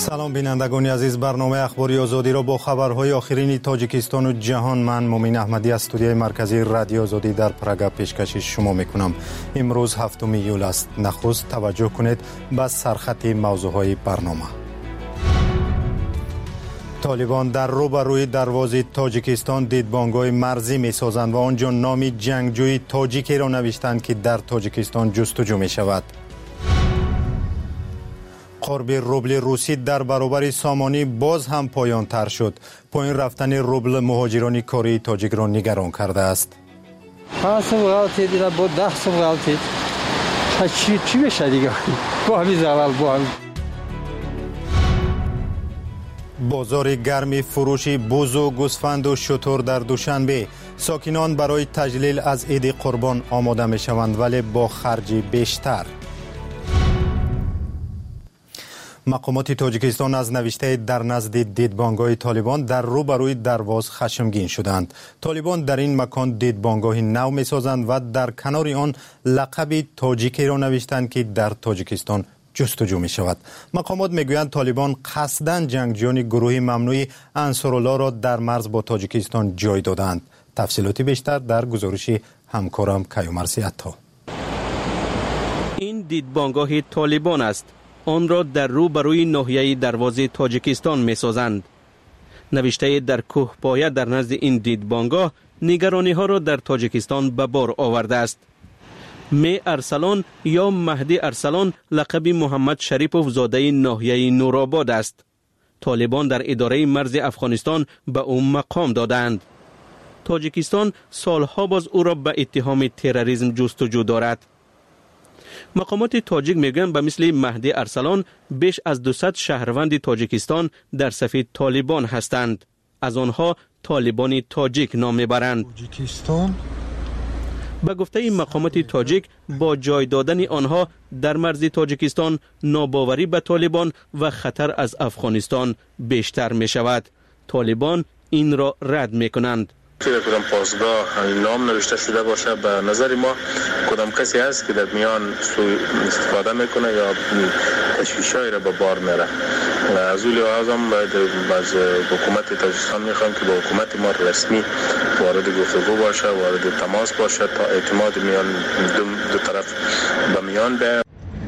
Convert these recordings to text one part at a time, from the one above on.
سلام بینندگان عزیز، برنامه اخباری آزادی را با خبرهای آخرین تاجیکستان و جهان من مومین احمدی از استودیوی مرکزی رادیو آزادی در پراگ پیشکش شما میکنم. امروز 7 ایول است. نخست توجه کنید به سرخط موضوعهای برنامه. طالبان در روبروی دروازه تاجیکستان دیدبانگاه مرزی می سازند و آنجا نام جنگجوی تاجیکی را نوشتند که در تاجیکستان جستجو می شود. قرب روبل روسی در برابر سامانی باز هم پایان تر شد. پایین رفتن روبل مهاجران کاری تاجیک را نگران کرده است. چی بشه دیگه؟ با همین زلال با همین. بازار گرم فروش بز و گوسفند و شتر در دوشنبه. ساکنان برای تجلیل از عید قربان آماده می شوند ولی با خرج بیشتر. مقامات تاجیکستان از نوشته در نزد دیدبانگاه طالبان در روبروی درواز خشمگین شدند. طالبان در این مکان دیدبانگاه نو می سازند و در کنار آن لقب تاجیکی را نوشتند که در تاجیکستان جستجو می شود. مقامات می گویند طالبان قصداً جنگجویان گروه ممنوع انصارالله را در مرز با تاجیکستان جای دادند. تفصیلاتی بیشتر در گزارش همکارم کیومرثی عطا. این دیدبانگاه طالبان است. آن را در روبروی ناحیه دروازه تاجیکستان می سازند. نوشته در کوهپایه در نزد این دیدبانگاه نگرانی ها را در تاجیکستان به بار آورده است. می ارسلان یا مهدی ارسلان لقب محمد شریپوف زاده ناحیه نورآباد است. طالبان در اداره مرز افغانستان به او مقام دادند. تاجیکستان سالها باز او را به اتهام تروریسم جستجو دارد. مقامات تاجیک میگویند به مثل مهدی ارسلان بیش از 200 شهروند تاجیکستان در صف طالبان هستند. از آنها طالبان تاجیک نام میبرند. به گفته مقامات تاجیک با جای دادن آنها در مرز تاجیکستان ناباوری به طالبان و خطر از افغانستان بیشتر می شود. طالبان این را رد می کنند. کدام پاسگاه نام نوشته شده باشه به نظر ما کدام کسی هست که در میان سوء استفاده میکنه یا تشویشایی را به بار میره. از اون لحاظ هم باید از حکومت تاجیکستان میخوام که با حکومت ما رسمی وارد گفتگو باشه، وارد تماس باشه تا اعتماد میان دو طرف به میان بیاید.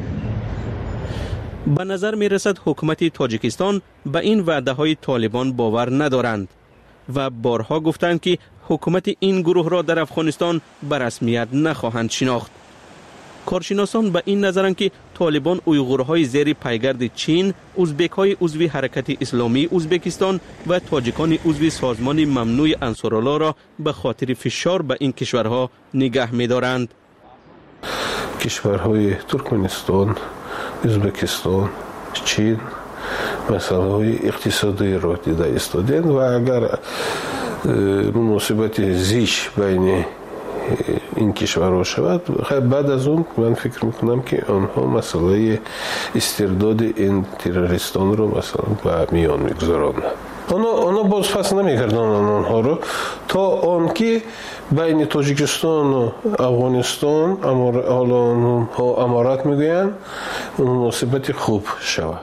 به نظر میرسد حکومت تاجیکستان به این وعده های طالبان باور ندارند و بارها گفتند که حکومت این گروه را در افغانستان به رسمیت نخواهند شناخت. کارشناسان به این نظرند که طالبان اویغورهای زیر پیگرد چین، ازبک‌های عضو حرکت اسلامی ازبکستان و تاجیکان عضو سازمان ممنوع انصارالله را به خاطر فشار به این کشورها نگه می‌دارند. کشورهای ترکمنستان، ازبکستان، چین مسائل اقتصادی را دیده ایستادند و اگر مناسبت زیش بین این کشورها شود بعد از اون من فکر میکنم که آنها مسئله استرداد این تروریستان رو مثلا به میان میگذارند. آنها باز پس نمیگردانند آنها رو تا آنکه بین تاجیکستان و افغانستان حالا آنها امارات میگویند مناسبت خوب شود.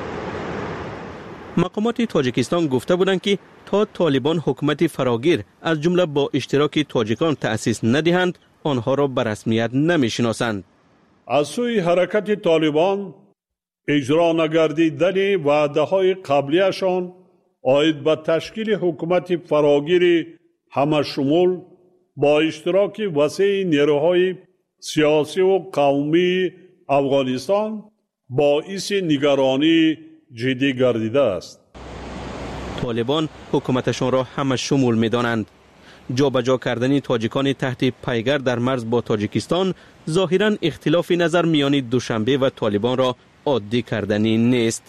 مقامات تاجیکستان گفته بودند که تا طالبان حکومت فراگیر از جمله با اشتراک تاجیکان تأسیس ندهند آنها را به رسمیت نمیشناسند. از سوی حرکت طالبان اجرا نگردیدن وعده‌های قبلیشان آید به تشکیل حکومت فراگیر همشمول با اشتراک وسیع نیروهای سیاسی و قومی افغانستان باعث نگرانی جدی گردیده است. طالبان حکومتشان را همه شمول می دانند. جابجا کردن تاجیکان تحت پیگر در مرز با تاجیکستان ظاهراً اختلاف نظر میان دوشنبه و طالبان را عادی کردنی نیست.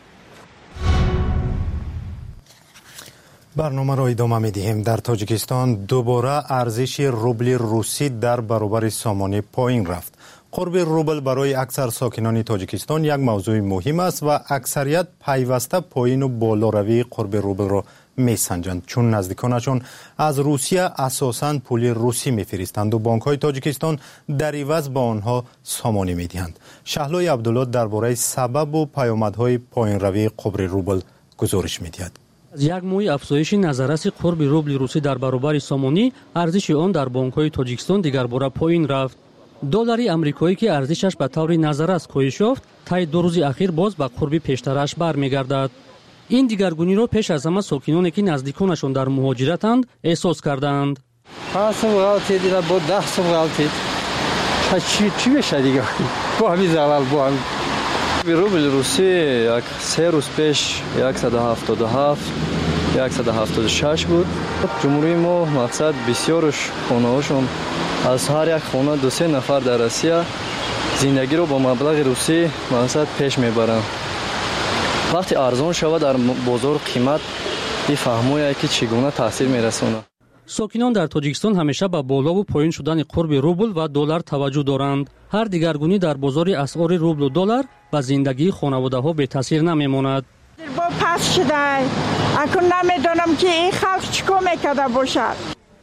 برنامه را ادامه می دهیم. در تاجیکستان دوباره ارزش روبل روسی در برابر سامانی پایین رفت. قرب روبل برای اکثر ساکنان تاجیکستان یک موضوع مهم است و اکثریت پیوسته پایین و بالا روی قرب روبل را میسنجند، چون نزدیکانشان از روسیه اساساً پول روسی میفرستند و بانک‌های تاجیکستان در عوض با آنها سامانی میدهند. شهلای عبدالله درباره سبب و پیامدهای پایین روی قبر روبل گزارش میدهد. از یک موی افزایش نظررس قرب روبل روسی در برابر سامانی، ارزش آن در بانک‌های تاجیکستان دیگر باره پایین رفت. دلار آمریکایی که ارزشش به طور نظررس کاهش یافت، طی 2 روز اخیر باز به قرب پیشترش برمیگردد. این دیگرگونی را پیش از همه ساکنانی که نزدیکانشان در مهاجرتند احساس کردند. 5 صبح غلطید با 10 صبح غلطید. چی بشه دیگه؟ با همین زلال با هم. روبل روسی 3 روز پیش 177 176 بود. جمهوری ما مقصد بسیارش خانه‌هاشون از هر یک خانه 2-3 نفر در روسیه زندگی رو با مبلغ روسی مقصد پیش میبرند. وقتی ارزان شود در بازار قیمت فهمویه که چگونه تاثیر میرسونه. ساکنان در تاجیکستان همیشه به بالا و پایین شدن قرب روبل و دلار توجه دارند. هر دیگرگونی در بازار اسعار روبل و دلار و زندگی خانواده‌ها به تاثیر نمیماند. با پس شده اکنون نمیدونم که این خلق چیکار میکرده باشد.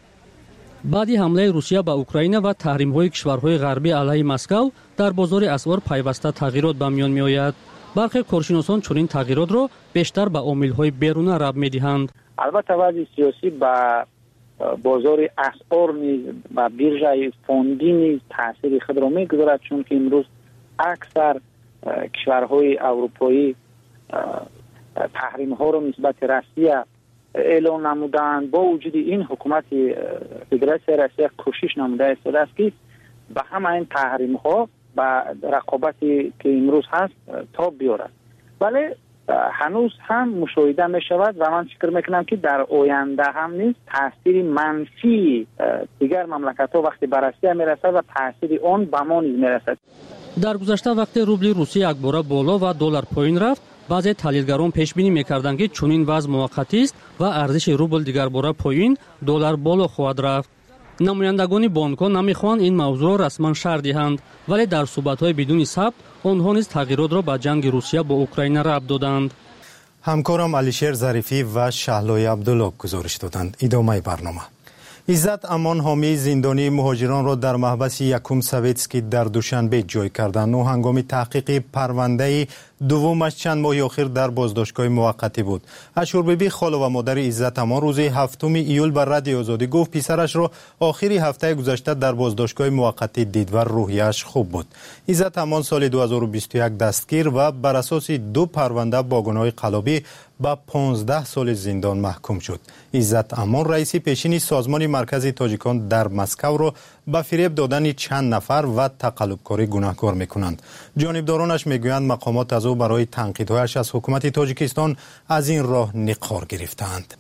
بعد حمله روسیه به اوکراین و تحریم‌های کشورهای غربی علیه مسکو در بازار اسعار پیوسته تغییرات به میان میآید. برخی کارشناسان چنین تغییرات را بیشتر به عامل‌های بیرونی ربط می‌دهند. البته وضع سیاسی به بازار اسعار نیز و بیرژه فوندی نیز تاثیر خود را می‌گذارد، چون که امروز اکثر کشورهای اروپایی تحریم‌ها را نسبت روسیه اعلان نمودند. با وجود این حکومت فدراسیون روسیه کوشش نموده است که به همه این تحریم‌ها و رقابتی که امروز هست تاب بیارد، ولی هنوز هم مشاهده می شود و من فکر میکنم که در آینده هم نیز تاثیر منفی دیگر مملکت‌ها وقتی به روسیه میرسد و تاثیر آن به ما نیز میرسد. در گذشته وقتی روبل روسی یکباره بالا و دلار پایین رفت، بعضی تحلیلگران پیش بینی میکردند که چنین وضع موقتی است و ارزش روبل دیگر باره پایین، دلار بالا خواهد رفت. نمایندگان بانک‌ها نمیخواهند این موضوع را رسما شرح دهند، ولی در صحبت‌های بدون ثبت آنها نیز تغییرات را به جنگ روسیه با اوکراین ربط دادند. همکارم علیشیر ظریفی و شهلای عبدالله گزارش دادند. ادامه برنامه. عزت امان حامی زندانی مهاجران را در محبس یکم سویتسکی در دوشنبه جای کردند و هنگام تحقیق پرونده دومش چند ماه آخر در بازداشتگاه موقتی بود. اشور بیبی خاله و مادر عزت امان روز 7 ایول بر رادیو آزادی گفت پسرش را آخری هفته گذشته در بازداشتگاه موقتی دید و روحیش خوب بود. عزت امان سال 2021 دستگیر و بر اساس 2 پرونده با گناه قلابی با 15 سال زندان محکوم شد. عزت امان رئیس پیشین سازمان مرکزی تاجیکان در مسکو را به فریب دادن چند نفر و تقلبکاری گناهکار میکنند. جانبدارانش میگویند مقامات از او برای تنقیدهایش از حکومت تاجیکستان از این راه نقار گرفتند.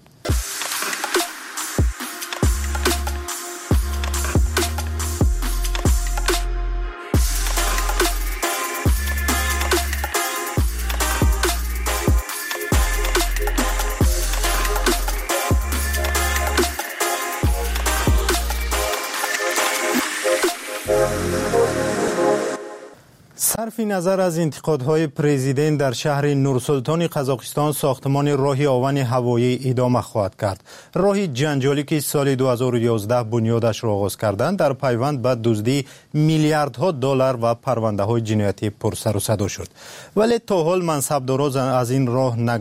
صرف نظر از انتقادهای پرزیدنت در شهر نورسلطان قزاقستان، ساختمان راه آون هوایی ادامه خواهد کرد. راه جنجالی که سال 2011 بنیادش را آغاز کردند در پیوند به دزدی میلیاردها دلار و پرونده های جنایتی پر سر و صدا شد. ولی تا حال منصبداران از این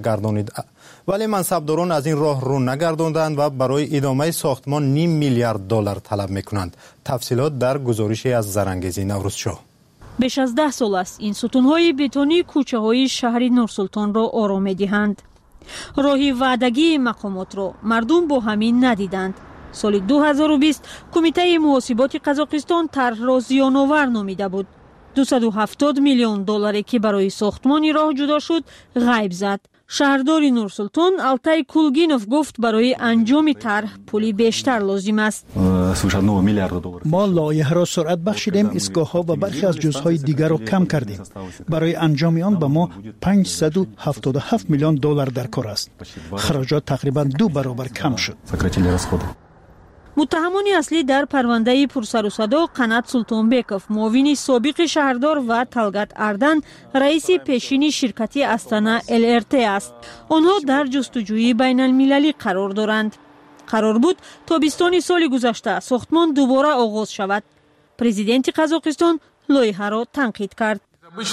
راه رو نگرداندند و برای ادامه ساختمان 0.5 میلیارد دلار طلب میکنند. تفصیلات در گزارشی از زرنگیزی نوروزشاه. بیش از 10 سال است این ستون‌های بتونی کوچه‌های شهر نورسلطان را آرام می‌دهند. راهی وعدگی مقامات را مردم با همین ندیدند. سال 2020 کمیته محاسبات قزاقستان طرح را زیان‌آور نامیده بود. 270 میلیون دلاری که برای ساختمان راه جدا شد غیب زد. شهردار نورسلطان التای کولگینوف گفت برای انجام طرح پولی بیشتر لازم است. ما لایحه را سرعت بخشیدیم، ایستگاه‌ها و برخی از جزءهای دیگر را کم کردیم. برای انجام آن به ما 577 میلیون دلار در کار است. خراجات تقریبا 2 برابر کم شد. متهمانی اصلی در پرونده پرسر و صدا قنات سلطانبکов، معاون سابق شهردار و طلگت اردن، رئیس پیشین شرکت استانا LRT است. آنها در جستجوی بین المللی قرار دارند. قرار بود تابستان سال گذشته ساختمان دوباره آغاز شود. پرزیدنت قزاقستان لایحه را تنقید کرد.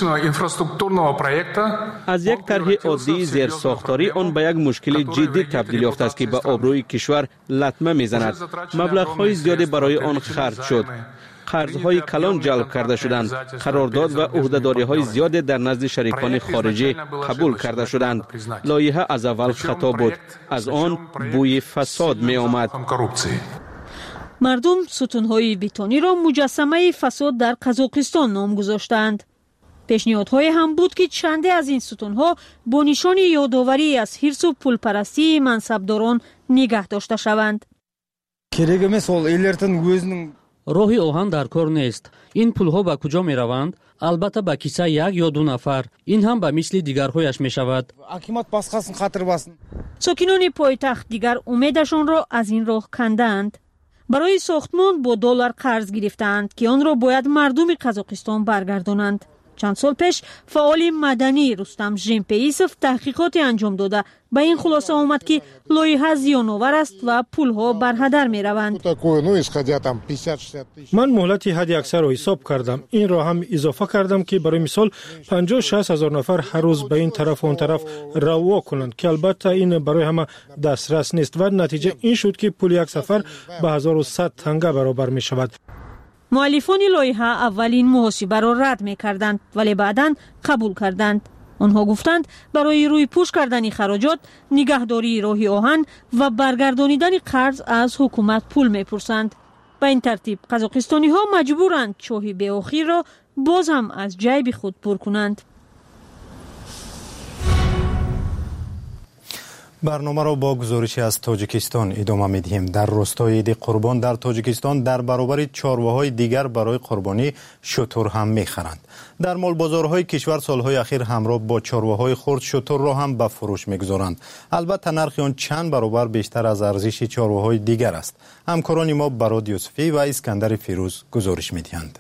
از یک طرح عادی زیرساختاری آن به یک مشکل جدی تبدیل یافته است که به آبروی کشور لطمه میزند. مبلغ‌های زیادی برای آن خرج شد. قرض‌های کلان جلب کرده شدند. قرارداد و عهده‌داری‌های زیاد در نزد شریکان خارجی قبول کرده شدند. لایحه از اول خطا بود. از آن بوی فساد می آمد. مردم ستون‌های بتونی را مجسمه فساد در قزاقستان نام گذاشتند. پیشنهادهای هم بود که چندی از این ستون‌ها با نشان یادآوری از حرص و پولپرستی منصبداران نگه داشته شوند. راهی آهن در کار نیست. این پولها به کجا می روند؟ البته به کیسه یک یا دو نفر. این هم به مثل دیگرهایش می شود. ساکنان پایتخت دیگر امیدشان را از این راه کندند. برای ساختمان با دلار قرض گرفتند که آن را باید مردم قزاقستان برگردانند. چند سال پیش فعال مدنی رستم ژمپیسov تحقیقات انجام داده به این خلاصه آمد که لایحه زیان‌آور است و پولها بر هدر می روند. من مهلت حد اکثر را حساب کردم. این را هم اضافه کردم که برای مثال 50-60 هزار نفر هر روز به این طرف و اون طرف روا کنند که البته این برای همه دسترس نیست و نتیجه این شد که پول یک سفر به 1100 تنگه برابر می شود. مؤلفان لایحه اولین محاسبه را رد می کردند ولی بعداً قبول کردند. آنها گفتند برای روی پوش کردن خراجات، نگهداری راه آهن و برگردانیدن قرض از حکومت پول می پرسند. به این ترتیب قزاقستانی ها مجبورند چاه به آخر را باز هم از جیب خود پر کنند. برنامه را با گزارشی از تاجیکستان ادامه می‌دهیم. در روستای عید قربان در تاجیکستان در برابر چارواهای دیگر برای قربانی شتر هم می‌خرند. در مال بازارهای کشور سالهای اخیر همراه با چارواهای خرد شتر را هم به فروش می‌گذارند. البته نرخ آن چند برابر بیشتر از ارزش چارواهای دیگر است. همکاران ما براد یوسفی و اسکندر فیروز گزارش می‌دهند.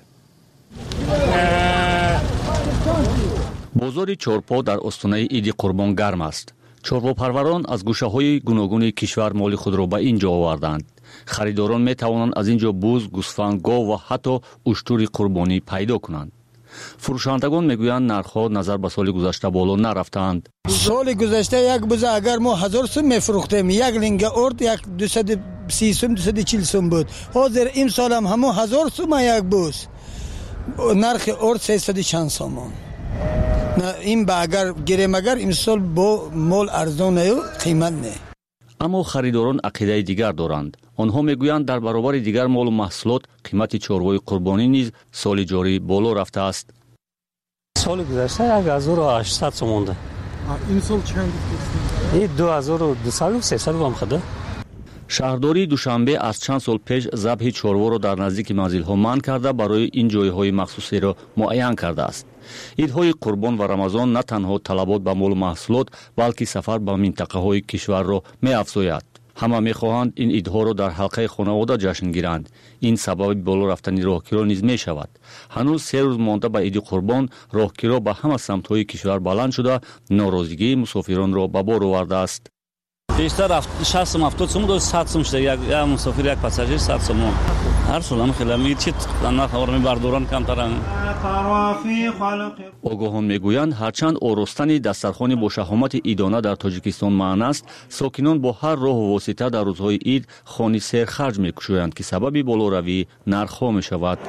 بازار چارپا در استانه عید قربان گرم است. چارواپروران از گوشه‌های گوناگون کشور مال خود را به اینجا آوردند. خریداران می توانند از اینجا بز، گوسفند، گاو و حتی اشتر قربانی پیدا کنند. فروشندگان میگویند نرخ‌ها نظر به سال گذشته بالا نرفتند. سال گذشته یک بز اگر ما 1000 سوم میفروختیم، یک لنگ ارد یک 230 سوم 240 سوم بود. حاضر این سال هم همون 1000 سوم یک بز. نرخ ارد 300 چند سوم. نه این با اگر گیریم اگر این سال با مال ارزانه و قیمت نه. اما خریداران عقیده دیگر دارند. آنها میگویند در برابر دیگر مال و محصولات قیمت چاروای قربانی نیز سال جاری بالا رفته است. سال گذشته 1800 سوم مونده. این سال چند بود؟ این 2200 و 300 هم خدا. شهرداری دوشنبه از چند سال پیش ذبح چاروا را در نزدیک منزل‌ها منع کرده برای این جای‌های مخصوصی را معین کرده است. عیدهای قربان و رمضان نه تنها طلبات به مال و محصولات بلکه سفر به منطقه‌های کشور را می‌افزاید. همه می‌خواهند این عیدها را در حلقه خانواده جشن گیرند. این سبب بالا رفتن راهگیرا نیز می‌شود. هنوز 3 روز مانده به عید قربان راهگیرا به همه سمت‌های کشور بلند شده ناراضگی مسافران را به بار آورده است. بیشتر 60 سوم 70 سوم دو 100 سوم شده یک مسافر یک پاساژیر 100 سوم هر سال هم خیلی می چیت نه خبر می بردارن کمترن. آگاهان میگویند هرچند آراستن دسترخوان با شهامت عیدانه در تاجیکستان معنی است، ساکنان با هر راه و واسطه در روزهای عید خانه سیر خرج میکشند که سبب بالاروی نرخ‌ها میشود.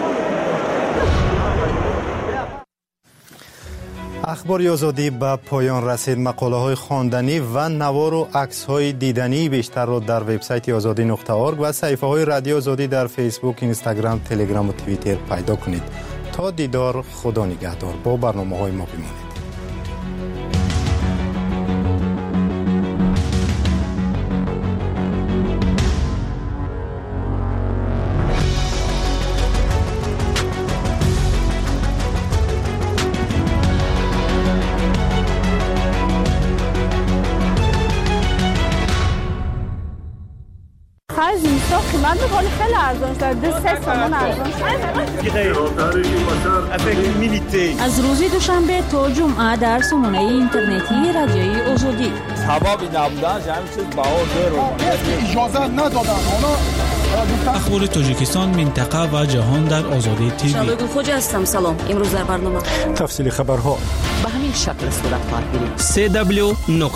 اخبار آزادی به پایان رسید. مقاله های خواندنی و نوار و عکس های دیدنی بیشتر را در وبسایت azadi.org و صفحه های رادیو آزادی در فیسبوک، اینستاگرام، تلگرام و توییتر پیدا کنید. تا دیدار، خدا نگهدار. با برنامه های ما بمانید. قرض زمستان قیمت میکنه خیلی ارزان شده 3 سومون ارزان شده. از روز دوشنبه تا جمعه در سامانه اینترنتی رادیوی آزادی حبابی نبودن همین چیز بهار اجازه ندادن اخبار تاجیکستان منطقه و جهان در آزادی تیوی. شالوی خوجا هستم. سلام. امروز در برنامه تفصیل خبرها به همین شکل صورت خواهد گرفت.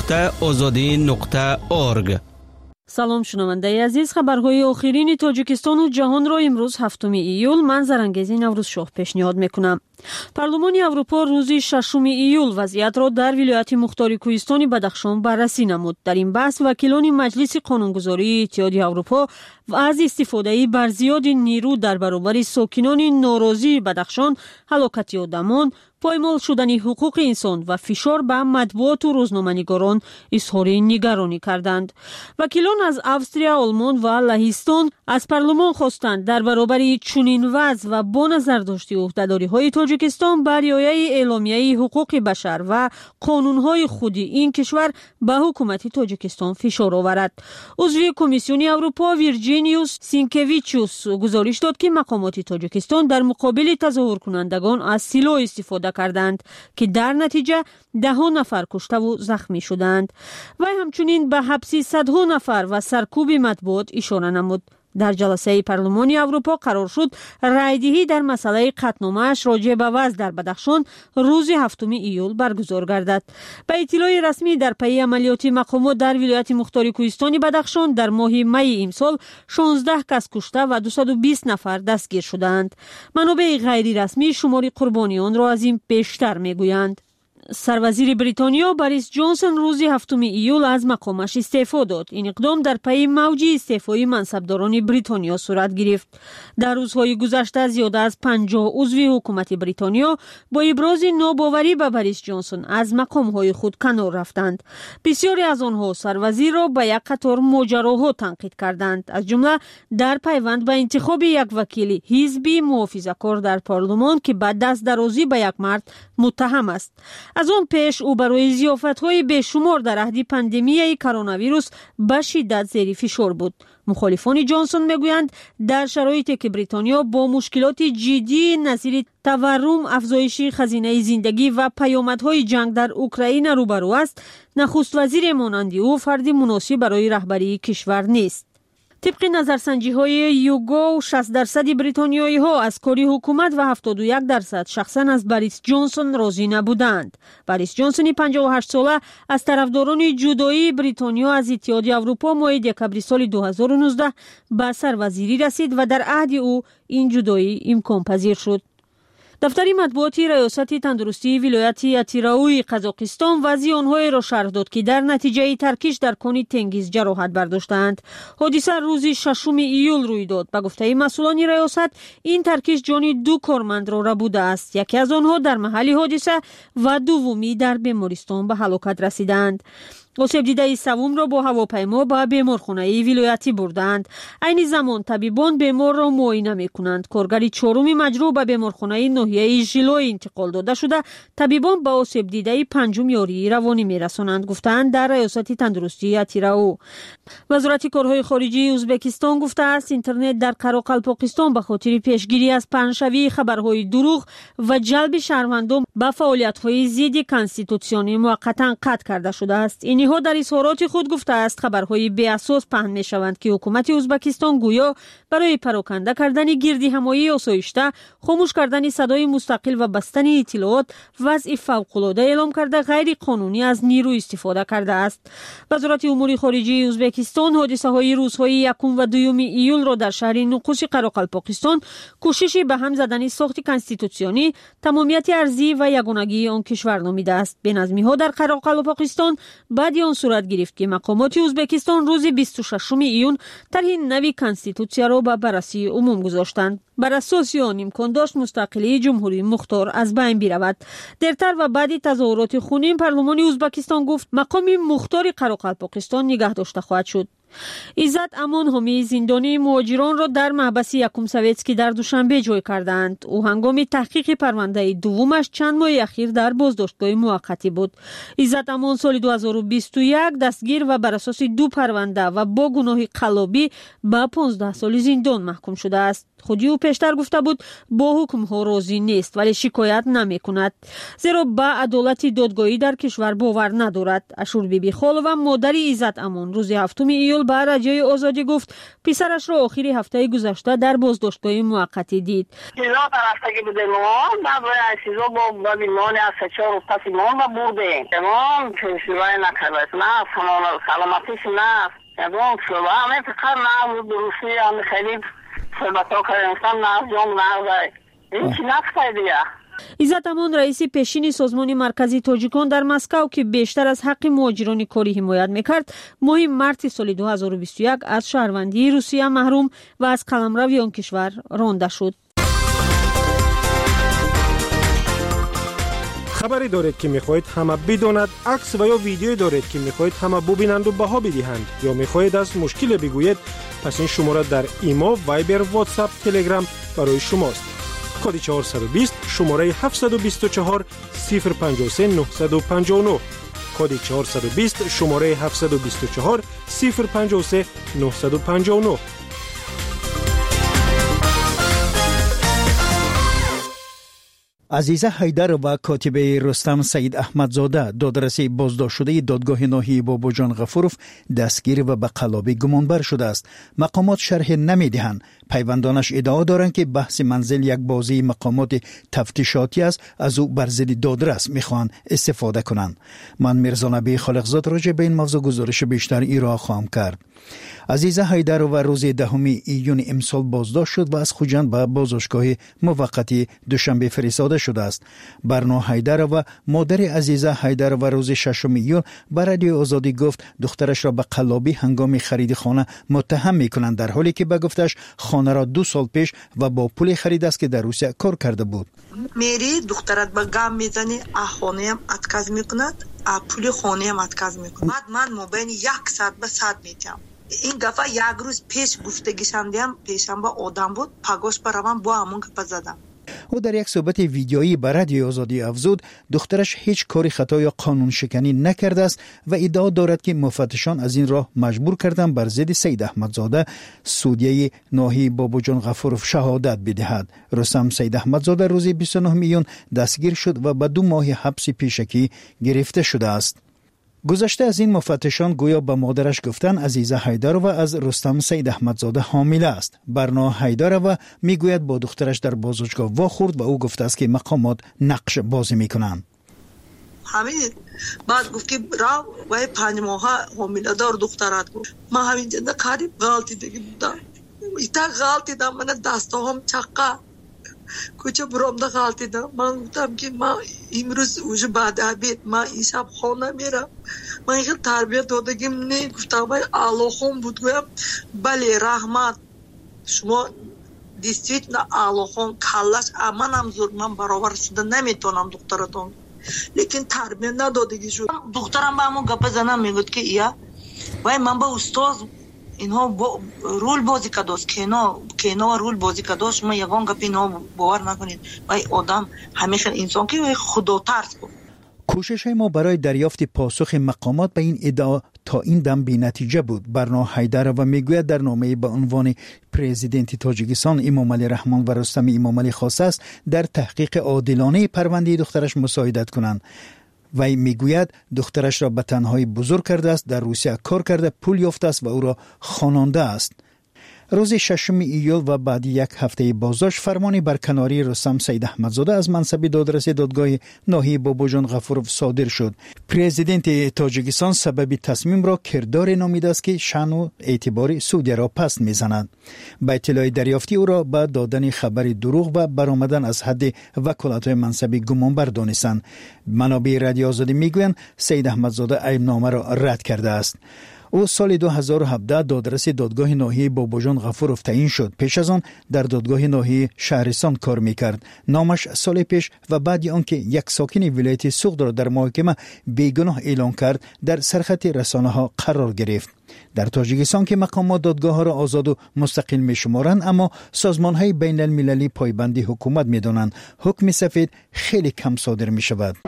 www.azadi.org. سلام شنونده عزیز، خبرهای آخرین تاجیکستان و جهان را امروز 7 ایول من زرانگیزی نوروزشاه پیشنهاد میکنم. پارلمان اروپا روز 6 ایول وضعیت را در ولایت مختار کوهستان بدخشان بررسی نمود. در این بحث وکیلان مجلس قانونگذاری اتحادیه اروپا و از استفاده بر زیاد نیرو در برابر ساکنان ناراضی بدخشان، هلاکت آدمان، پایمال شدن حقوق انسان و فشار به مطبوعات و روزنامه‌نگاران اظهار نگرانی کردند. وکیلان از استریا، آلمان و لهستان از پارلمان خواستند در برابر چنین وضع و با نظر داشته عهده‌داری‌های تاجیکستان بر رعایت اعلامیه حقوق بشر و قانون‌های خودی این کشور به حکومت تاجیکستان فشار آورد. عضو کمیسیون اروپا ویرجینیوس سینکویچوس گزارش داد که مقامات تاجیکستان در مقابل تظاهر کنندگان از سلاح استفاده کردند که در نتیجه 10 نفر کشته و زخمی شدند. و همچنین به حبس صدها نفر و سرکوب مطبوعات اشاره نمود. در جلسه پارلمان اروپا قرار شد رایدهی در مسئله قطعنامه‌اش راجع به وضع در بدخشان روز 7 ایول برگزار گردد. به اطلاع رسمی در پی عملیات مقامات در ولایت مختار کوهستان بدخشان در ماه می امسال 16 کس کشته و 220 نفر دستگیر شدند. منابع غیر رسمی شمار قربانیان را از این بیشتر میگویند. سروزیر بریتانیا بوریس جانسون روز 7 ایول از مقامش استعفا داد. این اقدام در پی موج استعفای منصبداران بریتانیا صورت گرفت. در روزهای گذشته زیاده از 50 عضو حکومت بریتانیا با ابراز ناباوری به بوریس جانسون از مقامهای خود کنار رفتند. بسیاری از آنها سروزیر را به یک قطار ماجراها تنقید کردند، از جمله در پیوند به انتخاب یک وکیل حزبی محافظه‌کار در پارلمان که به دست درازی به یک مرد متهم است. از آن پیش او برای ضیافت‌های بیشمار در عهد پاندمی کرونا ویروس به شدت زیر فشار بود. مخالفان جانسون میگویند در شرایطی که بریتانیا با مشکلات جدی نظیر تورم، افزایش خزینه زندگی و پیامدهای جنگ در اوکراین روبرو است، نخست وزیر مانند او فرد مناسب برای رهبری کشور نیست. طبق نظرسنجی‌های یوگو 60% بریتانیایی‌ها از کاری حکومت و 71% شخصاً از بوریس جانسون راضی نبودند. بوریس جانسون 58 ساله از طرفداران جدایی بریتانیا از اتحادیه اروپا ماه دکمبر سال 2019 به سروزیری رسید و در عهد او این جدایی امکان پذیر شد. دفتر مطبوعاتی ریاست تندرستی ولایت اتیراوی قزاقستان وضع آنها را شرح داد که در نتیجه ترکش در کان تنگیز جراحت برداشتند. حادثه روز 6 ایول روی داد. به گفته مسئولان ریاست این ترکش جان 2 کارمند را بوده است. یکی از آنها در محل حادثه و دومی در بیمارستان به هلاکت رسیدند. آسیب دیده سوم را با هواپیما به بیمارخانه ولایتی بردند. عین زمان طبیبان بیمار را معاینه می‌کنند. کارگر چهارم مجروح به بیمارخانه ناحیه ژیلوی انتقال داده شده. طبیبان به آسیب دیده پنجم یاری روانی می‌رسانند، گفتند در ریاست تندرستی اتیراو. وزارت کارهای خارجه ازبکستان گفته است اینترنت در قراقلپاکستان به خاطر پیشگیری از پنه‌شوی خبرهای دروغ و جلب شهروندان به فعالیت‌های ضد کانستیتوسیونی موقتا قطع کرده شده است. اینها در اظهارات خود گفته است خبرهای بی اساس پهن می‌شوند که حکومت ازبکستان گویا برای پراکنده کردن گردی همایی آسایشته، خاموش کردن صدای مستقل و بستن اطلاعات وضع فوق‌العاده اعلام کرده غیر قانونی از نیرو استفاده کرده است. وزارت امور خارجه ازبکستان حادثه‌های روزهای 1 و 2 ایول را در شهر نقوش قراقلپاکستان کوششی به هم زدن ساخت کانستیتوسیونی، تمامیت ارضی و یگانگی آن کشور نامیده است. بینظمی‌ها در قراقلپاکستان بعد آن صورت گرفت که مقامات ازبکستان روز 26 ایون طرح نوی کانستیتوسیا را به بررسی عموم گذاشتند. بر اساس آن امکان داشت مستقلی جمهوری مختار از بین برود. دیرتر و بعد تظاهرات خونین پارلمان ازبکستان گفت مقام مختار قراقلپاکستان نگه داشته خواهد شد. عزت امان حامی زندانی مهاجران را در محبس یکم سویتسکی در دوشنبه جای کردند. او هنگام تحقیق پرونده دومش چند ماه اخیر در بازداشتگاه موقتی بود. عزت امان سال 2021 دستگیر و بر اساس 2 پرونده و با گناه قلابی به 15 سال زندان محکوم شده است. خودی او پیشتر گفته بود با حکم ها راضی نیست ولی شکایت نمی کند، زیرا به عدالت دادگاهی در کشور باور ندارد. اشور بیبی خاله و مادر عزت امان روز 7 ایول به رادیوی آزادی گفت پسرش را آخر هفته گذشته در بازداشتگاه موقتی دید. چیزا طرفتگی بوده ما بعد چیزا با بیمانی از 4 روز پس ما برده تمام چیزای نکرد نه سلامتیش نه یادم شد همه فقط نه دروسی هم خیلی صحبتا کرد انسان نه جنگ نه این چی نفته دیگه. عزت امان رئیس پیشین سازمان مرکزی تاجیکان در مسکو که بیشتر از حق مهاجران کاری حمایت میکرد ماه مارس سال 2021 از شهروندی روسیه محروم و از قلمرو آن کشور رانده شد. خبری دارید که میخواهید همه بداند، عکس و یا ویدیویی دارید که میخواهید همه ببینند و بها بدهند یا میخواهید از مشکل بگویید، پس این شماره در ایما، وایبر، واتساپ، تلگرام برای شماست. کد 420 شماره 724 053 959 کد 420 شماره 724 053 959. عزیزه حیدر و کاتبه رستم سید احمدزاده دادرسی بازداشت شده دادگاه ناحیه باباجان غفورف دستگیر و به قلابی گمانبر شده است. مقامات شرح نمیدهند. پیوندانش ادعا دارند که بحث منزل یک بازی مقامات تفتیشاتی است، از او بر ضد دادرس میخوان استفاده کنند. من میرزا نبی خالقزاد راجع به این موضوع گزارش بیشتر ایرا خواهم کرد. عزیزه حیدر و روز 10 ایون امسال بازداشت شد و از خوجند به بازداشتگاه موقتی دوشنبه فرستاده شده است. برنا حیدر و مادر عزیزه حیدر و روز 6 ایون به رادیو آزادی گفت دخترش را به قلابی هنگام خرید خانه متهم میکنند، در حالی که به گفتش خانه را 2 سال پیش و با پول خرید است که در روسیه کار کرده بود. میری دخترت به گام میزنی، خانه هم اتکاز میکند، پول خانه هم اتکاز میکند. بعد من مبین 1 ساعت به ساعت میتیم. این دفعه 1 روز پیش گفتگیشم دیم پیشم با آدم بود پاگوش برام با همون گپ زدم. او در یک صحبت ویدیویی به رادیو آزادی افزود دخترش هیچ کاری خطا یا قانون شکنی نکرده است و ادعا دارد که مفتشان از این راه مجبور کردند بر ضد سید احمدزاده سودیه ناحیه باباجان غفورف شهادت بدهد. رستم سید احمدزاده روز 29 میون دستگیر شد و به 2 ماه حبس پیشکی گرفته شده است. گذشته از این مفتشان گویا به مادرش گفتن عزیزه حیدر و از رستم سید احمدزاده حامله است. برنا حیدر و میگوید با دخترش در بازداشتگاه واخورد و او گفته است که مقامات نقش بازی میکنند. همین بعد گفت که را و 5 ماه حامله دار دخترات گفت ما همین جنده قریب غلطی دیگه بودم. ایتا غلطی دم من دستام چقه کوچه برامده غلطی دم. من گفتم که ما امروز اوج بعد عبید ما این شب خانه میرم. من خیلی تربیت دادگیم نه گفتم بای الله خون بود گویم بله رحمت شما دیستیت نه الله خون کلش من هم زور من برابر شده نمیتونم دخترتون لیکن تربیت ندادگی شد. دخترم با همون گپ زنم میگود که یا وای من با استاد اینها رول بازی کداست کینا رول بازی کداست شما یگان گپ اینها باور نکنید وای آدم همیشه انسان که خدا ترس بود. کوشش ما برای دریافت پاسخ مقامات به این ادعا تا این دم بی نتیجه بود. برنا حیدر و میگوید در نامه به عنوان پرزیدنت تاجیکستان امام علی رحمان و رستم امام علی خواسته است در تحقیق عادلانه پرونده دخترش مساعدت کنند. وی میگوید دخترش را به تنهایی بزرگ کرده است، در روسیه کار کرده، پول یافته است و او را خواننده است. روز 6 ایول و بعد 1 هفته بازداشت فرمانی برکناری رستم سید احمدزاده از منصب دادرس دادگاه ناحیه باباجان غفورف صادر شد. پرزیدنت تاجیکستان سبب تصمیم را کردار نامیده است که شأن و اعتبار سعودی را پس میزند. با اطلاع دریافتی او را به دادن خبر دروغ و برآمدن از حد وکالت منصب گمانبر دانستند. منابع رادیو آزادی میگویند سید احمدزاده عیبنامه را رد کرده است. او سال 2017 دادرس دادگاه ناحیه باباجان غفورов تعیین شد. پیش از آن در دادگاه ناحیه شهرستان کار میکرد. نامش سال پیش و بعد آنکه یک ساکن ولایت سوخت را در محاکمه بیگناه اعلام کرد در سرخط رسانه ها قرار گرفت. در تاجیکستان که مقامات دادگاه ها را آزاد و مستقل می شمارند، اما سازمان های بین المللی پایبندی حکومت می دانند حکم سفید خیلی کم صادر می شود.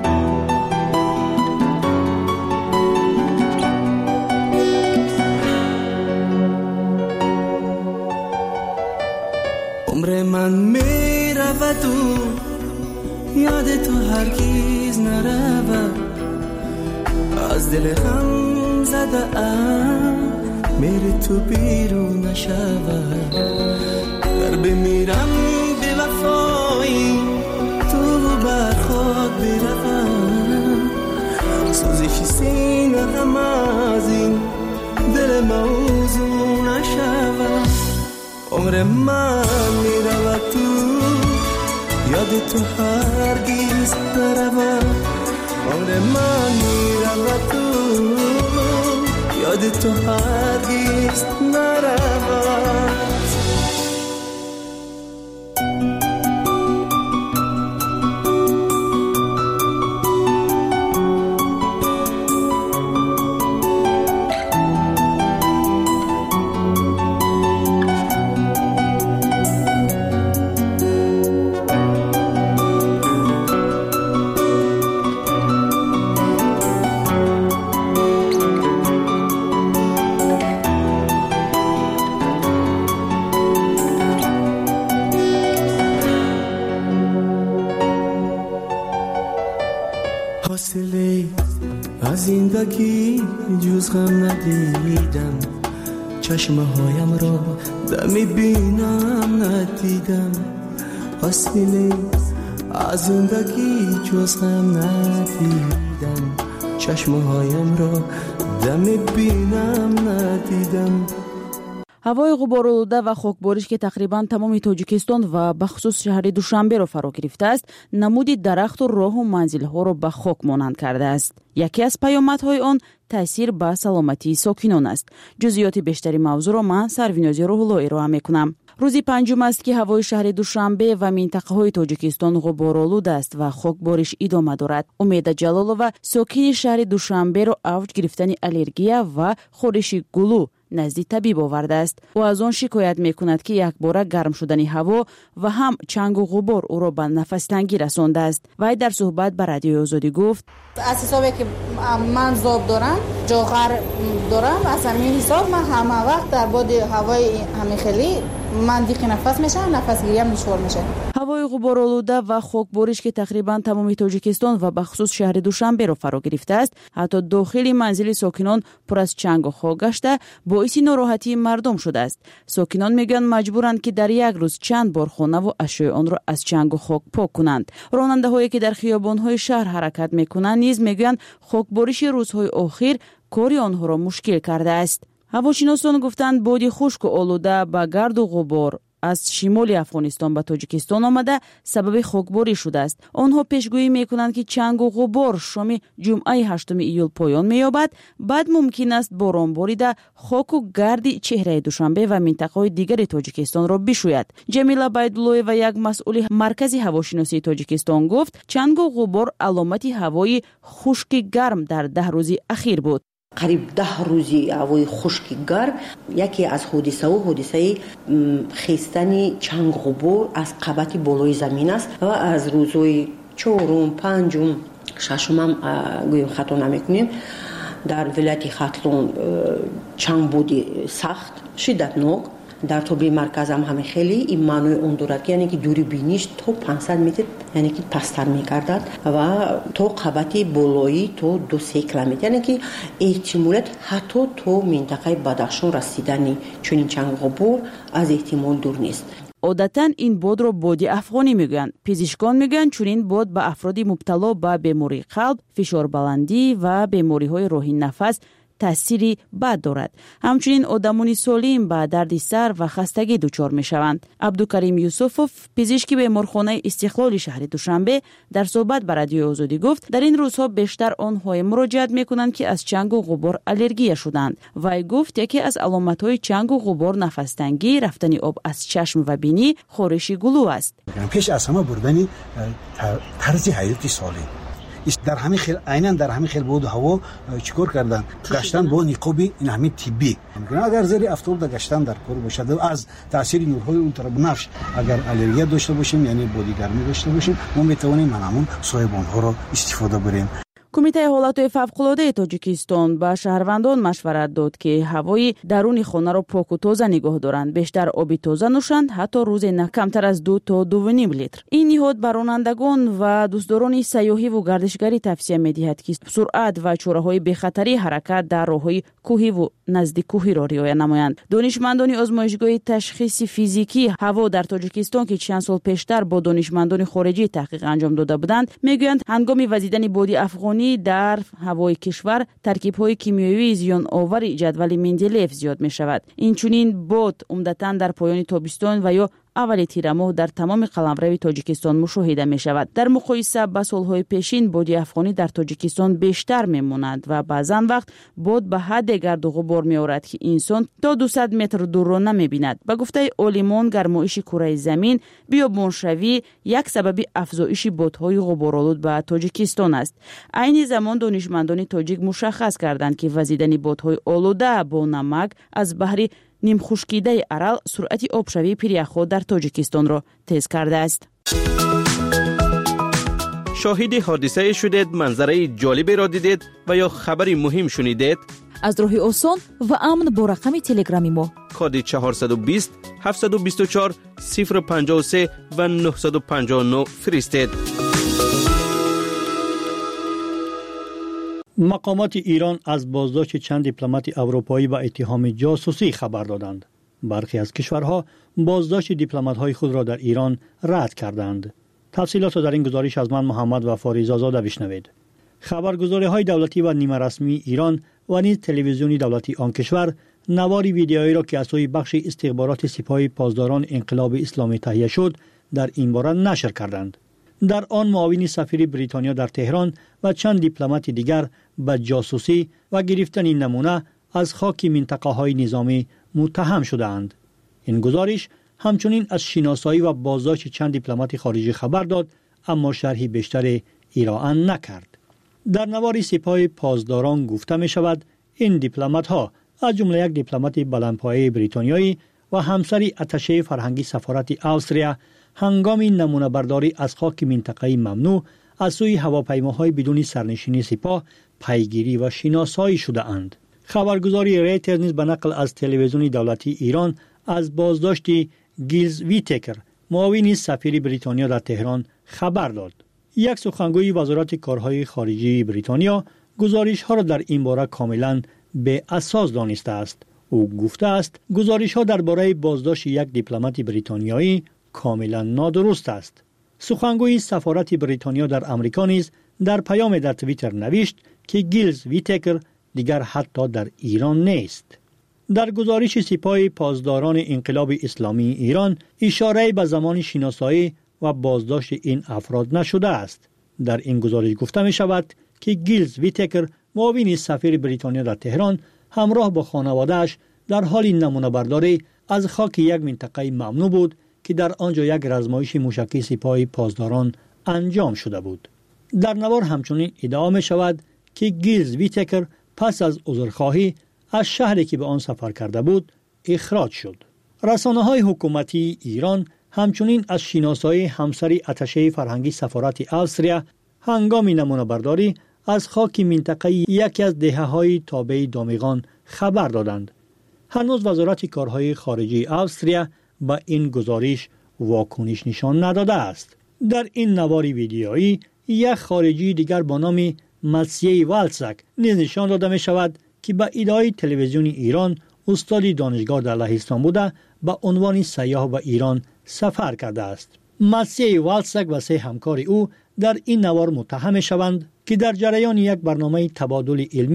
عمر من می رود و یاد تو هرگز نرود، از دل غم زده ام میری تو بیرون نشود. گر بمیرم به وفایی تو بر خود بروم، سوزش سینه غم از این دل موضوع نشود. عمر من میرود تو یاد تو هرگز نرود، عمر من میرود تو یاد تو هرگز نرود. از زندگی جز غم ندیدم، چشمه هایم را دمی بینم ندیدم. حاصله از زندگی جز غم ندیدم، چشمه هایم را دمی بینم ندیدم. ҳавои ғуборолуда ва хокбориш ки тақрибан тамоми тоҷикистон ва бахусус шаҳри душанберо фаро гирифтааст, намуди дарахту роҳу манзилҳоро ба хок монанд кардааст. яке аз паёмадҳои он таъсир ба саломатии сокинон аст. ҷузъиёти бештари мавзӯъро ман Сарвинози Рӯҳулло ироа мекунам. рӯзи панҷум аст ки ҳавои шаҳри душанбе ва минтақаҳои тоҷикистон ғуборолуда аст ва хокбориш идома дорад. умеда ҷалолова сокини шаҳри душанберо авҷ гирифтани аллергия ва хориши гулӯ назди табиб овардааст. ӯ аз он шикоят мекунад ки якбора гарм шудани ҳаво ва ҳам чангу ғубор ӯро ба нафастангӣ расондааст. вай дар суҳбат ба радиои озодӣ гуфт: аз ҳисобе ки ман зоб дорам, ҷоғар дорам, аз ҳамин ҳисоб ман ҳама вақт дар боди ҳавои ҳамихелӣ ман диқи нафас мешавам, нафасгириям душвор мешавад. ҳавои ғуборолуда ва хокбориш ки тақрибан тамоми тоҷикистон ва бахусус шаҳри душанберо фаро гирифтааст, ҳатто дохили манзили сокинон пур аз чангу хок гашта боиси нороҳатии мардум шудааст. сокинон мегӯянд маҷбуранд ки дар як рӯз чанд бор хонаву ашёи онро аз чангу хок пок кунанд. ронандаҳое ки дар хиёбонҳои шаҳр ҳаракат мекунанд низ мегӯянд хокбориши рӯзҳои охир кори онҳоро мушкил кардааст. ҳавошиносон гуфтанд боди хушку олуда ба гарду ғубор аз шимоли Афғонистон ба Тоҷикистон омада сабаби хокборӣ шудааст. онҳо пешгӯӣ мекунанд ки чангу ғубор шоми ҷумъаи 8 июл поён меёбад, баъд мумкин аст борон борида хоку гарди чеҳраи Душанбе ва минтақаҳои дигари Тоҷикистонро бишӯяд. ҷамила Байдуллоева, як масъули маркази ҳавошиносии Тоҷикистон, гуфт чангу ғубор аломати ҳавои хушки гарм дар 10 рӯзи ахир буд. қариб 10 рӯзи ҳавои хушки гарм яке аз ҳодисаи хистани чангғубор аз қабати болои замин аст ва аз рӯзҳои 4, 5, 6 гӯем хато намекунем дар вилояти Хатлон чанг буди сахт шиддатнок. дар тоби марказ ҳам хеле ин маънои он дорад ки яъне ки дури биниш то 500 метр яъне ки пасттар мегардад ва то қабати болоӣ то 2-3 километр, яъне ки эҳтимолият ҳатто то минтақаи Бадахшон расидани чунин чангғубор аз эҳтимол дур нест. одатан ин бодро боди афғонӣ мегӯянд. пизишкон мегӯянд чунин бод ба афроди мубтало ба бемории қалб, фишорбаландӣ ва бемориҳои роҳи нафас تأثیری بد دارد. همچنین آدمانی سالم به درد سر و خستگی دچار میشوند. عبدالکریم یوسفوف پزشک بیمارخانه استقلال شهر دوشنبه در صحبت با رادیو آزادی گفت در این روزها بیشتر آنها مراجعت میکنند که از چنگ و غبار آلرژی شدند. وی گفت یکی از علامت‌های چنگ و غبار نفس تنگی، رفتن آب از چشم و بینی، خورش گلو است. پیش از همه بردن طرز حیاتی سالم. در همین خیل عیناً در همین خیل بود هوا چیکار کردن؟ گشتن با نقابی این همین طبی. اگر زیر افتاد گشتن در کار باشد از تاثیر نورهای اولترابنفش اگر آلرژی داشته باشیم یعنی بادیگرمی داشته باشیم ما میتوانیم همون صایبان ها را استفاده بریم. کمیته حالات فوق‌العاده تاجیکستان به شهروندان مشورت داد که هوای درون خانه را پاک و تازه نگاه دارند، بیشتر آب تازه نوشند، حتی روزی نه کمتر از 2 تا 2.5 لیتر. این نهاد به رانندگان و دوستداران سیاحی و گردشگری توصیه می‌دهد که سرعت و چاره‌های بی‌خطری حرکت در راه‌های کوهی و نزدیک کوهی را رعایت نمایند. دانشمندان آزمایشگاه تشخیص فیزیکی هوا در تاجیکستان که چند سال پیشتر با دانشمندان خارجی تحقیق انجام داده بودند، میگویند هنگام وزیدن بادی افغانی در هوای کشور ترکیب‌های کیمیایی زیان آور جدول مندلیف زیاد می‌شود. این چنین باد عمدتاً در پایان تابستان و یا اول تیر ماه در تمام قلمرو تاجیکستان مشاهده می شود. در مقایسه با سالهای پیشین بادی افغانی در تاجیکستان بیشتر میماند و بعضن وقت باد به حد گرد و غبار می آورد که انسان تا 200 متر دور را نمی بیند. به گفته عالمان گرمایش کره زمین بیابانشوی یک سبب افزایش بادهای غبارآلود به تاجیکستان است. عین زمان دانشمندان تاجیک مشخص کردند که وزیدن بادهای آلوده با نمک از بحر نیم خشکیده ارال سرعت آبشوی پیریخو در تاجیکستان را تیز کرده است. شاهد حادثه شدید، منظره جالبی را دیدید و یا خبری مهم شنیدید؟ از راه آسان و امن با رقم تلگرامی ما کد 420 724 053 و 959 فرستید. مقامات ایران از بازداشت چند دیپلمات اروپایی با اتهام جاسوسی خبر دادند. برخی از کشورها بازداشت دیپلمات‌های خود را در ایران رد کردند. تفصیلات را در این گزارش از من محمد و فاریزاده بشنوید. خبرگزاری‌های دولتی و نیمه رسمی ایران و نیز تلویزیون دولتی آن کشور نواری ویدیویی را که از سوی بخش استخبارات سپاه پاسداران انقلاب اسلامی تهیه شد در این باره نشر کردند. در آن معاون سفیر بریتانیا در تهران و چند دیپلمات دیگر به جاسوسی و گرفتن نمونه از خاک منطقه‌های نظامی متهم شدند. این گزارش همچنین از شناسایی و بازداشت چند دیپلمات خارجی خبر داد، اما شرحی بیشتر ارائه نکرد. در نوار سپاه پاسداران گفته می شود این دیپلمات‌ها از جمله یک دیپلمات بلندپایه بریتانیایی و همسری اتشه فرهنگی سفارت استرالیا هنگام نمونه برداری از خاک منطقه ممنوع از سوی هواپیماهای بدون سرنشینی سپاه پیگیری و شناسایی شده اند. خبرگزاری ریترز نیز به نقل از تلویزیون دولتی ایران از بازداشت گیلز ویتکر معاون سفیر بریتانیا در تهران خبر داد. یک سخنگوی وزارت کارهای خارجه بریتانیا گزارش ها را در این باره کاملا به اساس دانسته است. او گفته است گزارش ها درباره بازداشت یک دیپلمات بریتانیایی کاملا نادرست است. سخنگوی سفارت بریتانیا در آمریکا نیز در پیام در توییتر نوشت که گیلز ویتکر دیگر حتی در ایران نیست. در گزارش سپاه پاسداران انقلاب اسلامی ایران اشاره به زمان شناسایی و بازداشت این افراد نشده است. در این گزارش گفته می شود که گیلز ویتکر معاون سفیر بریتانیا در تهران همراه با خانواده‌اش در حال نمونه برداری از خاک یک منطقه ممنوع بود که در آنجا یک رزمایش موشکی سپاه پاسداران انجام شده بود. در نوار همچنین ادعا می شود که گیلز ویتکر پس از عذرخواهی از شهری که به آن سفر کرده بود اخراج شد. رسانه‌های حکومتی ایران همچنین از شناسایی همسری اتشه فرهنگی سفارت استرالیا هنگام نمونه برداری از خاک منطقه یکی از دهه‌های تابع دامغان خبر دادند. هنوز وزارت کارهای خارجه استرالیا با این گزارش واکنش نشان نداده است. در این نوار ویدیویی یک خارجی دیگر با نام ماسیی والسک نیز نشان داده می شود که به ادعای تلویزیون ایران استاد دانشگاه در لهستان بوده با عنوان سیاح به ایران سفر کرده است. ماسیی والسک و سه همکار او در این نوار متهم شوند که در جریان یک برنامه تبادل علمی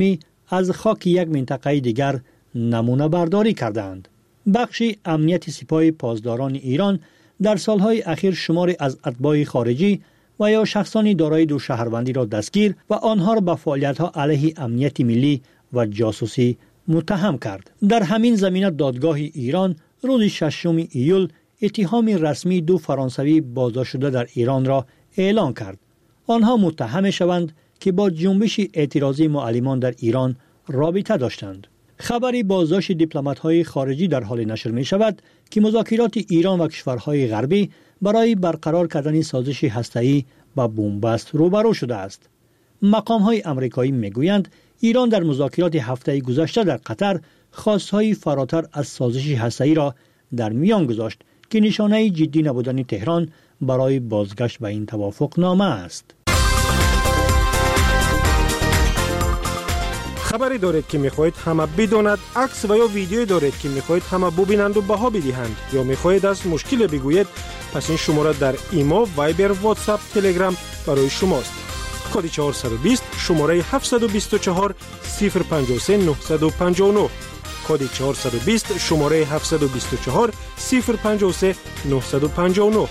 از خاک یک منطقه دیگر نمونه برداری کردند. بخش امنیت سپاه پاسداران ایران در سالهای اخیر شماری از اتباع خارجی و یا شخصانی دارای دو شهروندی را دستگیر و آنها را به فعالیت‌ها علیه امنیت ملی و جاسوسی متهم کرد. در همین زمینه دادگاه ایران روز 6 ایول اتهام رسمی دو فرانسوی بازداشت شده در ایران را اعلان کرد. آنها متهم شوند که با جنبش اعتراضی معلمان در ایران رابطه داشتند. خبری بازداشت دیپلمات‌های خارجی در حال نشر می شود که مذاکرات ایران و کشورهای غربی برای برقرار کردن سازش هسته‌ای با بنبست روبرو شده است. مقام‌های آمریکایی می‌گویند ایران در مذاکرات هفته گذشته در قطر خواست‌های فراتر از سازش هسته‌ای را در میان گذاشت که نشانه جدی نبودن تهران برای بازگشت به این توافق نامه است. خبری دارید که میخواهید همه بداند، عکس و یا ویدیویی دارید که میخواهید همه ببینند و بها بدهند یا میخواهید از مشکل بگویید، پس این شماره در ایمو، وایبر، واتساپ، تلگرام برای شماست. کد 420 شماره 724 053 959 کد 420 شماره 724 053 959.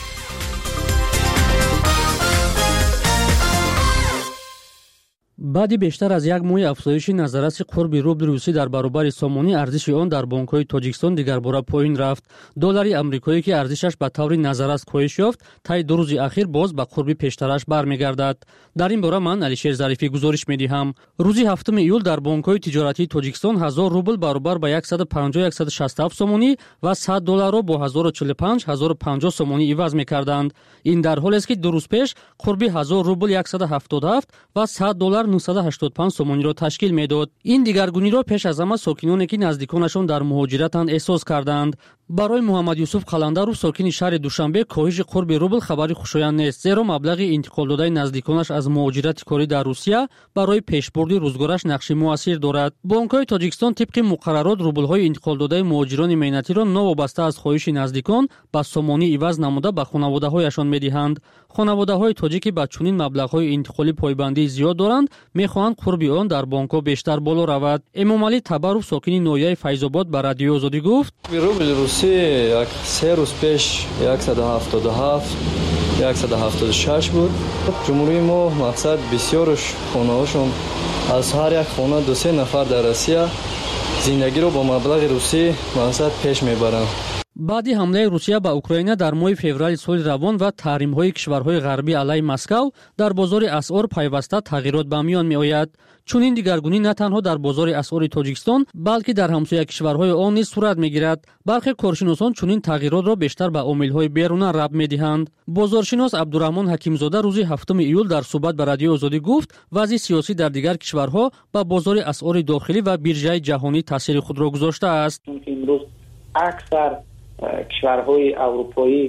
بعد بیشتر از یک ماه افزایش نظرات قرب روبل روسی در برابر سومونی، ارزش آن در بانک‌های تاجیکستان دیگر بار پایین رفت. دلار آمریکایی که ارزشش به طور نظرات کاهش یافت، طی دو روز اخیر باز به قرب پیشترش برمیگردد. در این باره من علیشیر ظریفی گزارش می‌دهم. روز 7 ایول در بانک‌های تجارتی تاجیکستان 1000 روبل برابر به 150-167 سومونی و 100 دلار را با 1045-1050 سومونی عوض می‌کردند. این در حالی است که دو روز پیش قرب 1000 روبل 177 و 100 دلار 985 سومونی را تشکیل میداد. این دیگرگونی را پیش از همه ساکنانی که نزدیکانشان در مهاجرتند احساس کردند. برای محمد یوسف قلندرو ساکن شهر دوشنبه کاهش قرب روبل خبری خوشایند نیست، زیرا مبلغ انتقال داده نزدیکانش از مهاجرت کاری در روسیه برای پیشبرد روزگارش نقش موثر دارد. بانک‌های تاجیکستان طبق مقررات روبل‌های انتقال داده مهاجران مهنتی را نوابسته از خواهش نزدیکان با سومونی عوض نموده به خانواده‌هایشان می‌دهند. خانواده‌های تاجیکی با چنین مبلغ‌های انتقالی پایبندی زیاد دارند، می‌خواهند قرب آن در بانک‌ها بیشتر بالا رود. امامعلی تبروف ساکن نویای فیض‌آباد به رادیو آزادی گفت: روبل روسی یک 3 روز پیش 177 176 بود. جمهوری ما مقصد بسیارش خانه‌هاشون از هر یک خانه 2-3 نفر در روسیه زندگی رو با مبلغ روسی مقصد پیش میبرند. بعد حمله روسیه به اوکراین در ماه فوریه سال روان و تحریم‌های کشورهای غربی علیه مسکو در بازار اسعار پیوسته تغییرات به میان می‌آید. چون این دیگرگونی نه تنها در بازار اسعار تاجیکستان بلکه در همسایه کشورهای آن نیز صورت می‌گیرد. برخی کارشناسان چون این تغییرات را بیشتر به عامل‌های بیرونی ربط می‌دهند. بازارشناس عبدالرحمن حکیمزاده روز 7 ایول در صحبت به رادیو آزادی گفت وضع سیاسی در دیگر کشورها به بازار اسعار داخلی و بیرژه جهانی تاثیر خود را گذاشته است. امروز اکثر کشورهای اروپایی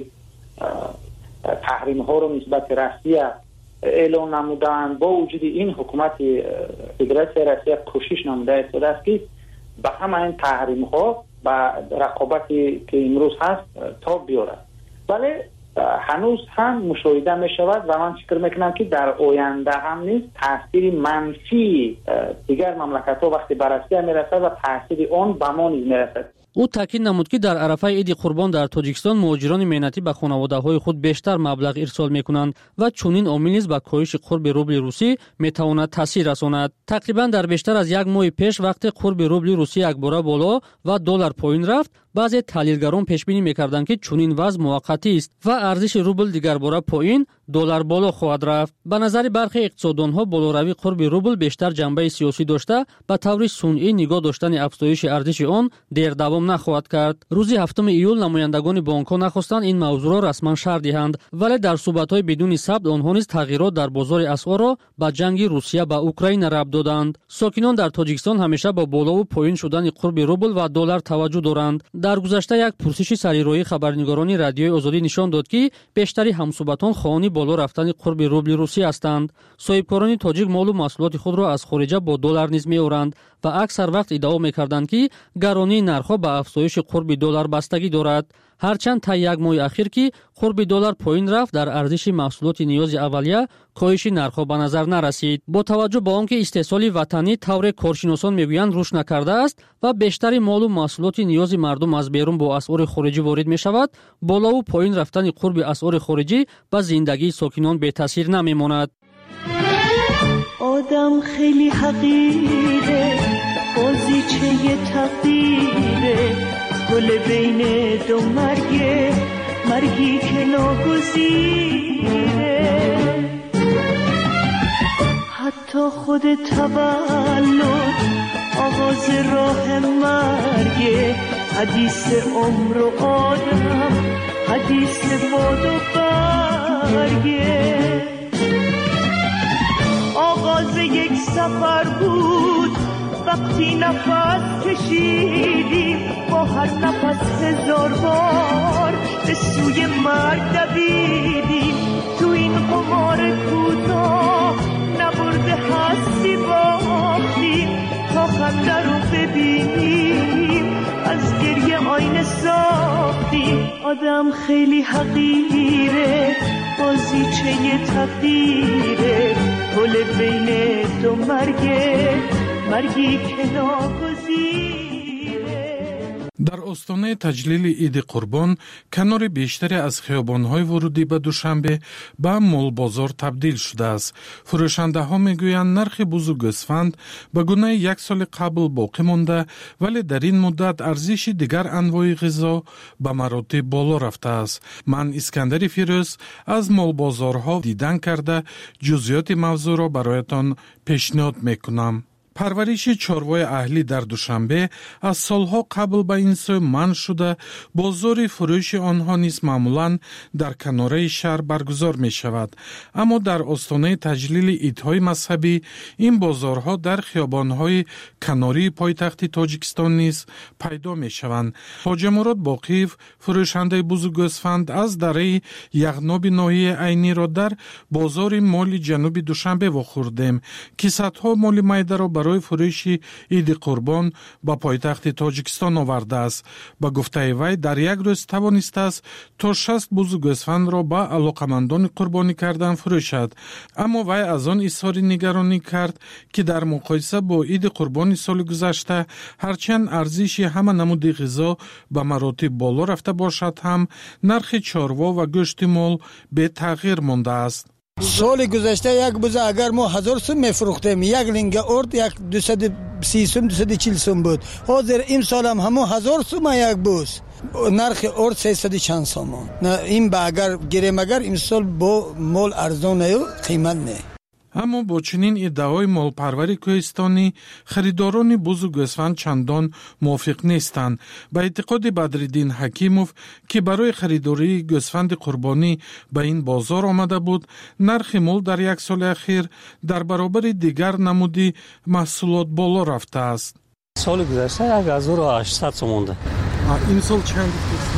تحریم ها رو نسبت روسیه اعلان نمودند. با وجود این حکومت فدراسیون روسیه کوشش نموده است که به همه این تحریم ها و رقابتی که امروز هست تا بیارد، ولی هنوز هم مشاهده می شود و من فکر میکنم که در آینده هم نیز تاثیر منفی دیگر مملکت ها وقتی به روسیه میرسد و تاثیر آن به ما نیز میرسد. او تاکید نمود که در عرفه عید قربان در تاجیکستان مهاجران مهنتی به خانواده‌های خود بیشتر مبلغ ارسال می‌کنند و چنین عامل نیز به کاهش قرب روبل روسی می‌تواند تاثیر رساند. تقریبا در بیشتر از یک ماه پیش وقتی قرب روبل روسی یک بار بالا و دلار پایین رفت، بعضی تحلیلگران پیش بینی می‌کردند که چنین وضع موقتی است و ارزش روبل دیگر بار پایین، دلار بالا خواهد رفت. به نظر برخی اقتصاددان‌ها بالوروی قرب روبل بیشتر جنبه سیاسی داشته، به طور سنئی نگاه داشتن افزایش ارزش آن دیر دوام نخواهد کرد. روز 7 ایول نمایندگان بانک‌ها نخواستند این موضوع را رسما شرح دهند، ولی در صحبت‌های بدون ثبت آنها نیز تغییرات در بازار اسعار را با جنگ روسیه با اوکراین ربط دادند. ساکنان در تاجیکستان همیشه با بالا و پایین شدن قرب روبل و دلار توجه دارند. در گذشته یک پرسش سریرایی خبرنگاران رادیوی آزادی نشان داد که بیشتری همصحبتان خواهان بالا رفتن قرب روبل روسی هستند. صاحبکاران تاجیک مال و محصولات خود را از خارج با دلار نیز می‌آورند و اکثر وقت ادعا می‌کردند که گرانی نرخ‌ها به افزایش قرب دلار بستگی دارد. ҳарчанд та як моҳи ахир ки қурби $1 поин рафт, дар арзиши маҳсулоти ниёзи аввалия коҳиши нархҳо ба назар нарасид. бо таваҷҷӯҳ ба он ки истеҳсоли ватанӣ тавре коршиносон мегӯянд рушд накардааст ва бештари молу маҳсулоти ниёзи мардум аз берун бо асъори хориҷӣ ворид мешавад, болову поин рафтани қурби асъори хориҷӣ ба зиндагии сокинон бетаъсир намемонад. آدم خیلی حقیره بازیچه تقدیره گل بین دو مرگی که ناگزیره حتی خود تولد آغاز راه مرگه حدیث عمر و آدم حدیث باد و برگه آغاز یک سفر بود وقتی نفس کشیدیم با هر نفس 1000 بار به سوی مرگ دویدیم تو این قمار کوتاه نبرده هستی باختیم تا خنده رو ببینیم از گریه آینه ساختیم آدم خیلی حقیره بازیچه تقدیره گل بین دو مرگی که ناگزیره. дар остонаи таҷлили иди қурбон канори бештаре аз хиёбонҳои вурудӣ ба Душанбе ба молбозор табдил шудааст. фурӯшандаҳо мегӯянд нархи бузу гӯсфанд ба гунаи як соли қабл боқӣ монда, вале дар ин муддат арзиши дигар анвои ғизо ба маротиб боло рафтааст. ман Искандари Фирӯз аз молбозорҳо дидан карда ҷузъиёти мавзӯъро бароятон пешниҳод мекунам. парвариши чорвои аҳлӣ дар Душанбе аз солҳо қабл ба ин сӯ манъ шуда, бозори фурӯши онҳо низ маъмулан дар канораи шаҳр баргузор мешавад. аммо дар остонаи таҷлили идҳои мазҳабӣ ин бозорҳо дар хиёбонҳои канории пойтахти Тоҷикистон низ пайдо мешаванд. ҳоҷимурод Боқиев, фурӯшандаи бузу гӯсфанд аз дараи яғноби ноҳияи Айниро дар бозори моли ҷануби Душанбе вохӯрдем, ки садҳо моли майдаро барои фурӯши иди қурбон ба пойтахти Тоҷикистон овардааст. ба гуфтаи вай дар як рӯз тавонистааст то 60 бузу гӯсфандро ба алоқамандони қурбонӣ кардан фурӯшад. аммо вай аз он изҳори нигаронӣ кард, ки дар муқоиса бо иди қурбони соли гузашта ҳарчанд арзиши ҳама намуди ғизо ба маротиб боло рафта бошад ҳам нархи чорво ва гӯшти мол бетағйир мондааст. соли гузашта як буза агар мо 1000 сум мефурӯхтем, як линга орд як 230 сум 240 сум буд. ҳозир имсолам ҳамо 1000 сума як буз. нархи орд 300 чанд сомон. ин ба агар гирем агар имсол бо мол арзон аю қимат не. аммо бо чунин иддаои молпарвари кӯҳистонӣ харидорони бузу гӯсфанд чандон мувофиқ нестанд. ба эътиқоди Бадриддин Ҳакимов, ки барои харидории гӯсфанди қурбонӣ ба ин бозор омада буд, нархи мол дар як соли ахир дар баробари дигар намуди маҳсулот боло рафтааст. соли гузашта 1800 сом монда. имсол чанд?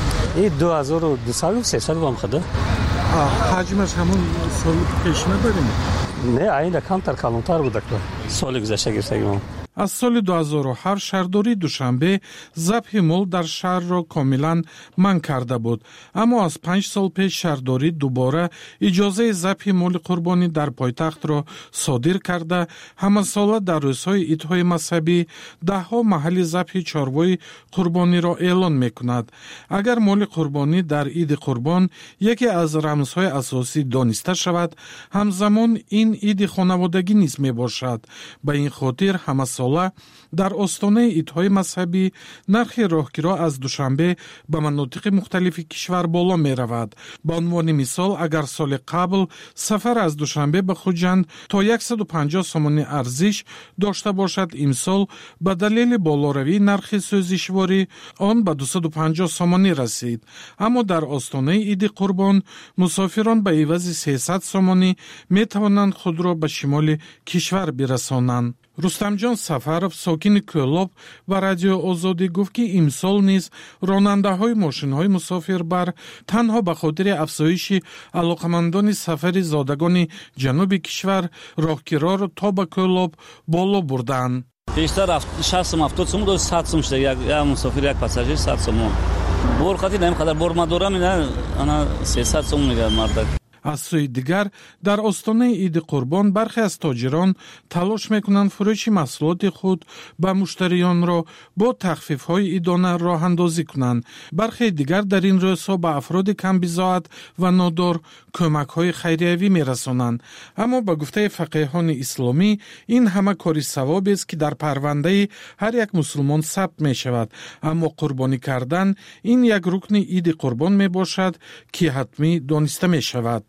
2200-300 бам хада. ҳаҷмаш ҳамон соли пешина барем? не, айна камтар калонтар будак соли гузашта гирсагим. аз соли 2007 шаҳрдории Душанбе забҳи мол дар шаҳрро комилан манъ карда буд. аммо аз 5 сол пеш шаҳрдорӣ дубора иҷозаи забҳи моли қурбонӣ дар пойтахтро содир карда, ҳамасола дар рӯзҳои идҳои мазҳабӣ даҳҳо маҳалли забҳи чорвои қурбониро эълон мекунад. агар моли қурбонӣ дар иди қурбон яке аз рамзҳои асосӣ дониста шавад, ҳамзамон ин иди хонаводагӣ низ мебошад. ба ин хотир ҳамасола дар остонаи идҳои мазҳабӣ нархи роҳгиро аз Душанбе ба манотиқи мухталифи кишвар боло меравад. ба унвони мисол, агар соли қабл сафар аз Душанбе ба Хуҷанд то 150 сомони арзиш дошта бошад, имсол ба далели болоравии нархи сӯзишворӣ он ба 250 сомонӣ расид. аммо дар остонаи иди қурбон мусофирон ба ивази 300 сомонӣ метавонанд худро ба шимоли кишвар бирасонанд. Рустамҷон Сафаров, сокини Кӯлоб, ба Радио Озодӣ гуфт, ки имсол низ ронандаҳои мошинҳои мусофирбар танҳо ба хотири афзоиши алоқамандони сафари зодагони ҷануби кишвар роҳгироро то ба Кӯлоб боло бурданд. пештар 60 сум 70 сум 100 сум шуда, як мусофир як пассажир 100 сум. بور خاطی نیم قدر بور ما دورم اینا انا 300 سوم میگه مردک. از سوی دیگر در آستانه عید قربان برخی از تاجران تلاش میکنند فروش محصولات خود به مشتریان را با تخفیف‌های عیدانه راه اندازی کنند. برخی دیگر در این روزها به افراد کم بضاعت و نادار کمک‌های خیریوی میرسانند. اما به گفته فقیهان اسلامی این همه کاری ثوابی است که در پرونده هر یک مسلمان ثبت می شود. اما قربانی کردن این یک رکن عید قربان می باشد که حتمی دانسته می شود.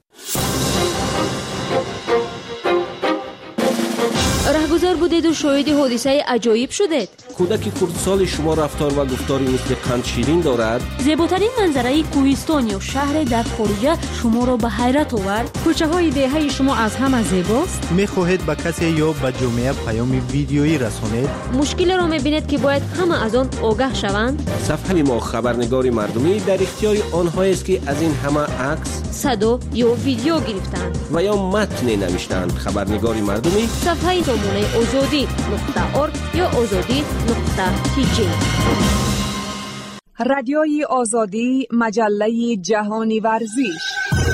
رهگذر بودید و شاهد حادثه عجایب شدید. کودک خردسال شما رفتار و گفتاری مثل قند شیرین دارد. زیباترین منظره کوهستان یا شهر در خارج شما را به حیرت آورد. کوچه های دهه شما از همه زیباست. میخواهید به کسی یا به جامعه پیام ویدیویی رسانید؟ مشکل را میبینید که باید همه از آن آگاه شوند. صفحه ما خبرنگار مردمی در اختیار آنهایی است که از این همه عکس، صدا یا ویدیو گرفتند و یا متن نوشتند. خبرنگار مردمی صفحه سامانه azadi.org یا azadi.tg. رادیوی آزادی، مجله جهانی ورزش.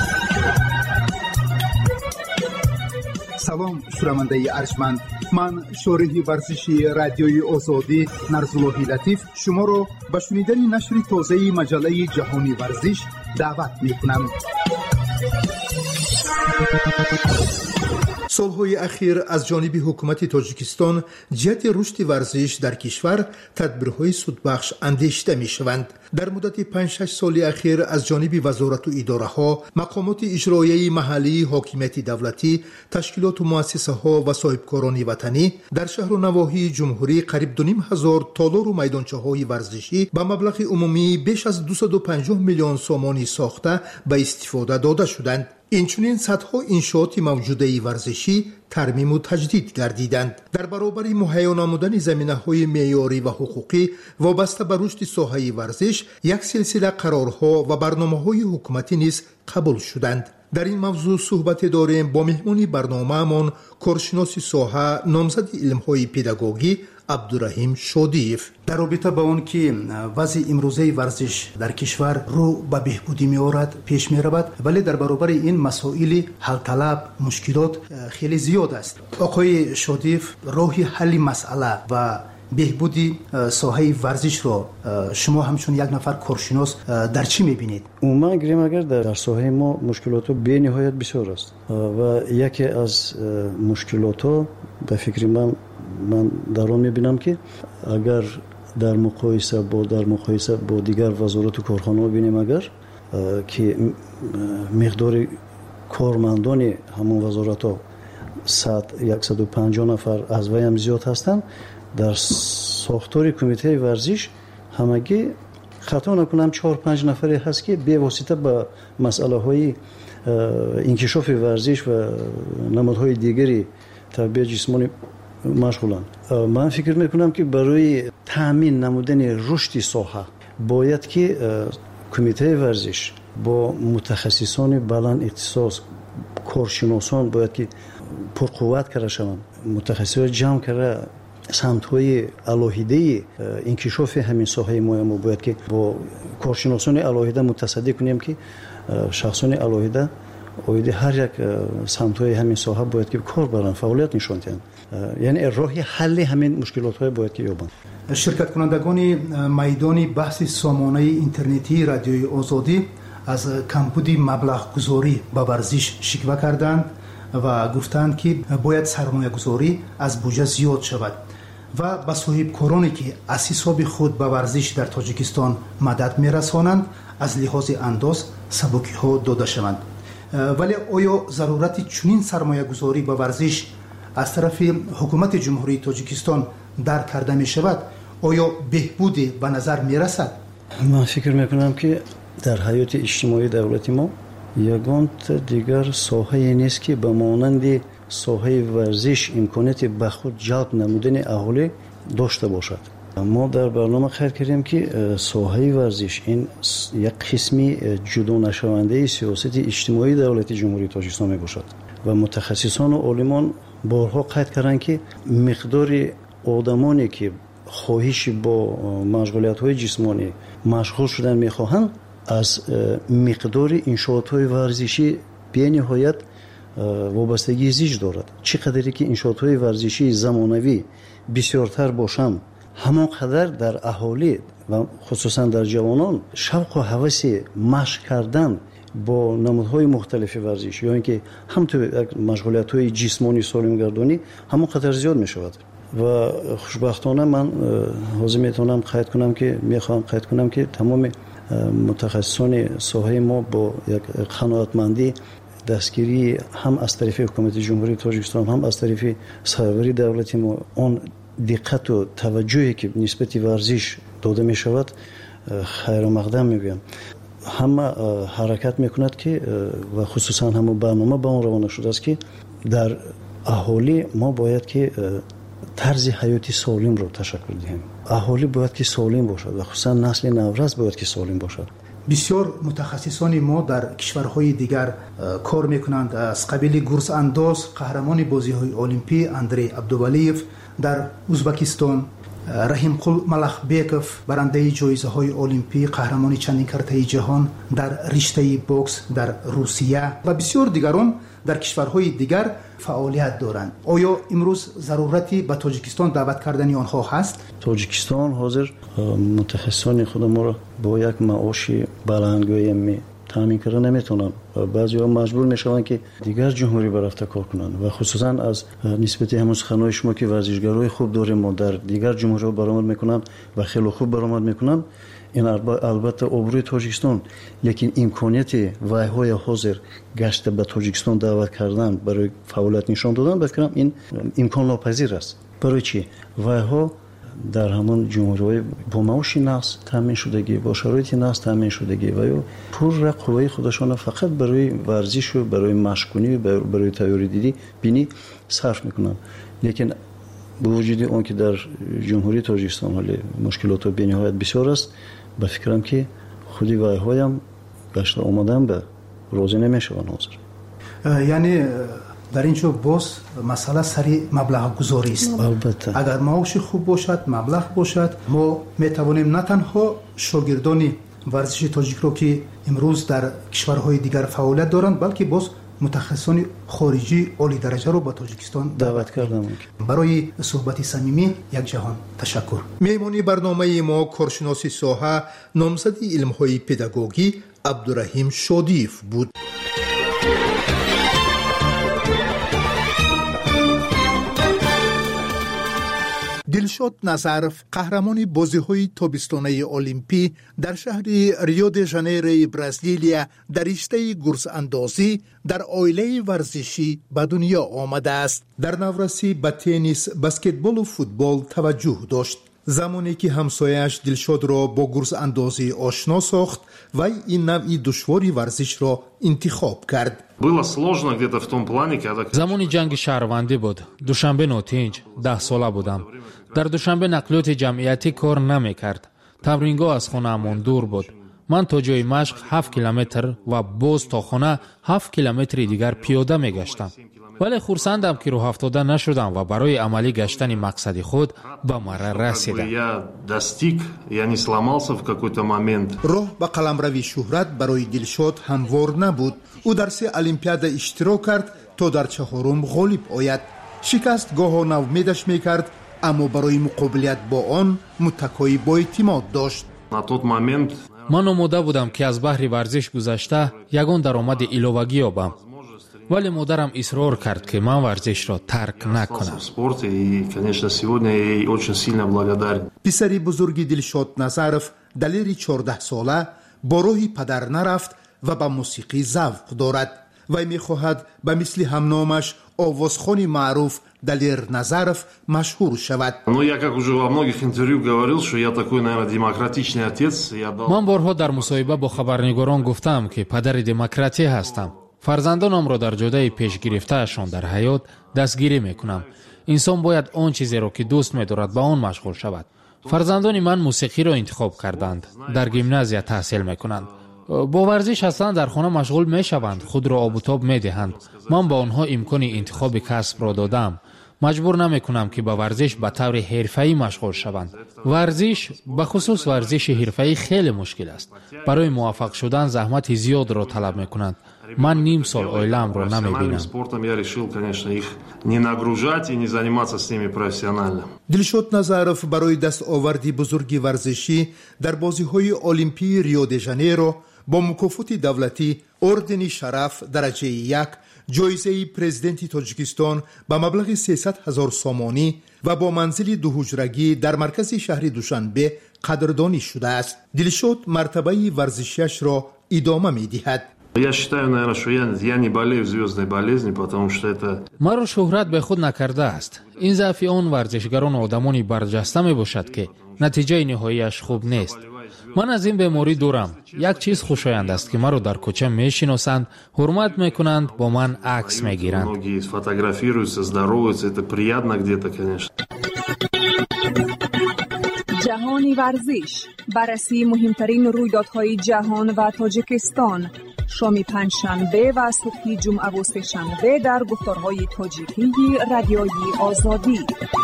سلام شنونده ارجمند، من شارح ورزشی رادیوی آزادی نرزاللهی لطیف شما را به شنیدن نشر تازه مجله جهانی ورزش دعوت می‌کنم. سالهای اخیر از جانب حکومت تاجیکستان جهت رشد ورزش در کشور تدبیرهای سودبخش اندیشیده می‌شوند. در مدت 5-6 سال اخیر از جانب وزارت و اداره‌ها، مقامات اجرایی محلی، حاکمیت دولتی، تشکیلات و مؤسسه‌ها و صاحبکاران وطنی در شهر و نواحی جمهوری قریب 2,500 تالار و میدانچه‌های ورزشی با مبلغ عمومی بیش از 250 میلیون سومانی ساخته به استفاده داده شدند. اینچنین صدها انشاءات موجوده ورزشی ترمیم و تجدید گردیدند. در برابر مهیا نمودن زمینه‌های معیاری و حقوقی وابسته به رشد ساحه ورزش، یک سلسله قرارها و برنامه‌های حکومتی نیز قبول شدند. در این موضوع صحبت داریم با مهمانی برنامه‌مان، کارشناس ساحه، نامزد علم‌های پداگوژی عبدالرحیم شادیف. در رابطه با اون که وضع امروزه ورزش در کشور رو به بهبودی می‌آورد، پیش می‌رود، ولی در برابر این مسائل حل طلب، مشکلات خیلی زیاد است. آقای شادیف، راه حل مسئله و بهبودی ساحه ورزش رو شما همچون یک نفر کارشناس در چی می‌بینید؟ عموما گریم اگر در ساحه ما مشکلات به نهایت بسیار است و یکی از مشکلات به فکر من در آن می‌بینم که اگر در مقایسه با دیگر وزارت و کارخانه‌ها ببینیم، اگر که مقدار کارمندان همون وزارت‌ها 150 نفر از وی هم زیاد هستند، در ساختار کمیته ورزش همگی خطا نکنم 4-5 نفری هست که به واسطه به مسئله‌های انکشاف ورزش و نمادهای دیگری تربیت جسمانی مشغولند. من فکر میکنم که برای تامین نمودن رشد ساحه باید که کمیته ورزش با متخصصان بلند اختصاص، کارشناسان باید که پرقوت کرده شوند، متخصصان جمع کرده سمت‌های علاهیده انکشاف همین ساحه ما باید که با کارشناسان علاهیده متصدی کنیم که شخصان علاهیده اویده هر یک سمت‌های همین ساحه باید که کار برن، فعالیت نشان دهند، یعنی راه حل همین مشکلات‌های باید که یابند. شرکت کنندگان میدان بحث سامانه اینترنتی رادیوی آزادی از کمبود مبلغ گذاری به ورزش شکوه کردند و گفتند که باید سرمایه گذاری از بودجه زیاد شود و به صاحبکارانی که از حساب خود به ورزش در تاجیکستان مدد میرسانند از لحاظ انداز سبکی ها داده شوند. ولی آیا ضرورت چنین سرمایه گذاری به ورزش از طرف حکومت جمهوری تاجیکستان درک کرده می شود؟ آیا بهبودی به نظر می رسد؟ من فکر می کنم که در حیات اجتماعی دولت ما یگان دیگر ساحه نیست که به مانند ساحه ورزش امکانات به خود جلب نمودن اهالی داشته باشد. ما در برنامه خیر کردیم که ساحه ورزش این یک قسمی جدا نشونده سیاست اجتماعی دولت جمهوری تاجیکستان می باشد و متخصصان و عالمان بارها قید کردند که مقدار آدمانی که خواهش با مشغولیت‌های جسمانی مشغول شدن می‌خواهند از مقدار انشاءات‌های ورزشی به نهایت وابستگی زیج دارد. چقدری که انشاءات‌های ورزشی زمانوی بسیارتر باشند همانقدر در اهالی و خصوصا در جوانان شوق و هوس مشق کردن با نمودهای مختلف ورزش یا اینکه همونطور مشغولیت‌های جسمانی سالمگردانی همانقدر زیاد می‌شود و خوشبختانه من حاضر میتونم میخوام قید کنم که تمام متخصصان ساحه ما با یک قناعتمندی دستگیری هم از طرف حکومت جمهوری تاجیکستان هم از طرف سرور دولتی ما اون دقت و توجهی که نسبت ورزش داده می شود خیر و مقدم میگویم. همه حرکت میکند که و خصوصا هم برنامه به اون روانه شده است که در اهالی ما باید که طرز حیاتی سالم رو تشکل دهیم. اهالی باید که سالم باشد و خصوصا نسل نورز باید که سالم باشد. بسیار متخصصان ما در کشورهای دیگر کار میکنند. از قبیل گرز انداز قهرمان بازی‌های المپی اندری عبدولیف در ازبکستان، رحیم قل ملخبیکوف برنده جایزه‌های المپی قهرمان چندین کرته جهان در رشته بوکس در روسیه و بسیار دیگران در کشورهای دیگر فعالیت دارند. آیا امروز ضرورتی به تاجیکستان دعوت کردن آنها هست؟ تاجیکستان حاضر متخصصان خود ما را با یک معاش بلندگویی تامین کردن نمیتونن و بعضی‌ها مجبور میشوند که دیگر جمهوری برافته کار کنند و خصوصا از نسبت همون سخنهای شما که ورزشگرای خوب داریم ما در دیگر جمهوری برآمد میکنن و خیلی خوب برآمد میکنن. این البته آبروی تاجیکستان، لیکن امکانیت وایهای حاضر گشت به تاجیکستان دعوت کردن برای فعالیت نشان دادن بفکرم این امکان ناپذیر است. برای چی؟ وایها در همون جمهوری با معاش نقص تامین شدگی با شرایط نقص تامین شدگی و یا پور قوای خودشان فقط برای ورزش و برای مشق‌کنی و برای تیاری دیدی بینی صرف میکنن. لیکن با وجود اون که در جمهوری تاجیکستان حالی مشکلات به نهایت بسیار است، به فکرم که خودی وایهایم گشت آمدن به روزی نمیشوند حاضر. یعنی در اینجا باز مسئله سری مبلغ گذاری است. البته اگر معاش خوب باشد، مبلغ باشد، ما میتوانیم نه تنها شاگردان ورزش تاجیک رو که امروز در کشورهای دیگر فعالیت دارند بلکه باز متخصصان خارجی عالی درجه رو به تاجیکستان دعوت کردم. برای صحبت صمیمی یک جهان تشکر. میمونی برنامه ما کارشناسی ساحه نامزد علم‌های پداگوژی عبدالرحیم شادیف بود. دلشاد نظرف قهرمان بازی‌های تابستانه المپی در شهر ریو د ژانیرو برزیلیا در رشته گرز اندازی در عائله ورزشی به دنیا آمده است. در نورسی به تنیس، بسکتبال و فوتبال توجه داشت. زمانی که همسایه‌اش دلشاد را با گرز اندازی آشنا ساخت و این نوعی دشواری ورزش را انتخاب کرد. زمانی جنگ شهروندی بود. دوشنبه نوتینج 10 ساله بودم. در دوشنبه نقلیات جمعیتی کار نمی‌کرد. تمرینگاه از خانه‌مان دور بود. من تا جای مشق 7 کیلومتر و باز تا خانه 7 کیلومتر دیگر پیاده می‌گشتم. ولی خرسندم که راه افتاده نشدم و برای عملی گشتن مقصد خود به مرا رسیدم. راه به قلمروی شهرت برای دلشاد هموار نبود. او در 3 المپیاد اشتراک کرد تا در 4م غالب آید. شکست گاه ناامیدش میکرد اما برای مقابلت با آن متکای با اعتماد داشت. من آماده بودم که از بحر ورزش گذشته یگان درآمد ایلوگی یابم. ولی مادرم اصرار کرد که من ورزش را ترک نکنم. پسری بزرگی دلشاد نظرف دلیر 14 ساله با راهی پدر نرفت و به موسیقی ذوق دارد. وی می‌خواهد به مثل همنامش آوازخوان معروف دلیر نظرف مشهور شود. من بارها در مصاحبه با خبرنگاران گفتم که پدر دموکراسی هستم. فرزندانم را در جاده پیش گرفتهشان در حیات دستگیری میکنم. انسان باید آن چیزی را که دوست می‌دارد با آن مشغول شود. فرزندان من موسیقی را انتخاب کردند. در گیمنازیا تحصیل میکنند. با ورزش هستند در خانه مشغول میشوند. خود را آب و تاب میدهند. من با آنها امکان انتخاب کسب را دادم. маҷбур намекунам ки ба варзиш ба таври ҳирфаӣ машғул шаванд. варзиш ба хусус варзиши ҳирфаӣ хеле мушкил аст. барои муваффақ шудан заҳмати зиёдро талаб мекунанд. ман ним сол оилаамро намебинам. дилшод назаров барои дастоварди бузурги варзишӣ дар бозиҳои олимпии рио де жанейро бо мукофоти давлатӣ, ордени шараф дараҷаи 1, ҷоизаи президенти Тоҷикистон ба маблағи 300 000 сомонӣ ва бо манзили дуҳуҷрагӣ дар маркази шаҳри Душанбе қадрдонӣ шудааст. Дилшод мартабаи варзишиашро идома медиҳад. Я считаю, наверное, что я не болею звездной болезнью, потому что это... маро шӯҳрат бехуд накардааст. ин заъфи он варзишгарон одамони барҷаста мебошад ки натиҷаи ниҳоияш хуб нест. ман аз ин беморӣ дурам. як чиз хушоянд аст ки маро дар кӯча мешиносанд, ҳурмат мекунанд, бо ман акс мегиранд. Многие фотографируются, здороваются, это приятно где-то, конечно. جهانی ورزش بررسی مهمترین رویدادهای جهان و تاجیکستان شام پنجشنبه و صبح جمعه و سه‌شنبه در گفتارهای تاجیکی رادیوی آزادی.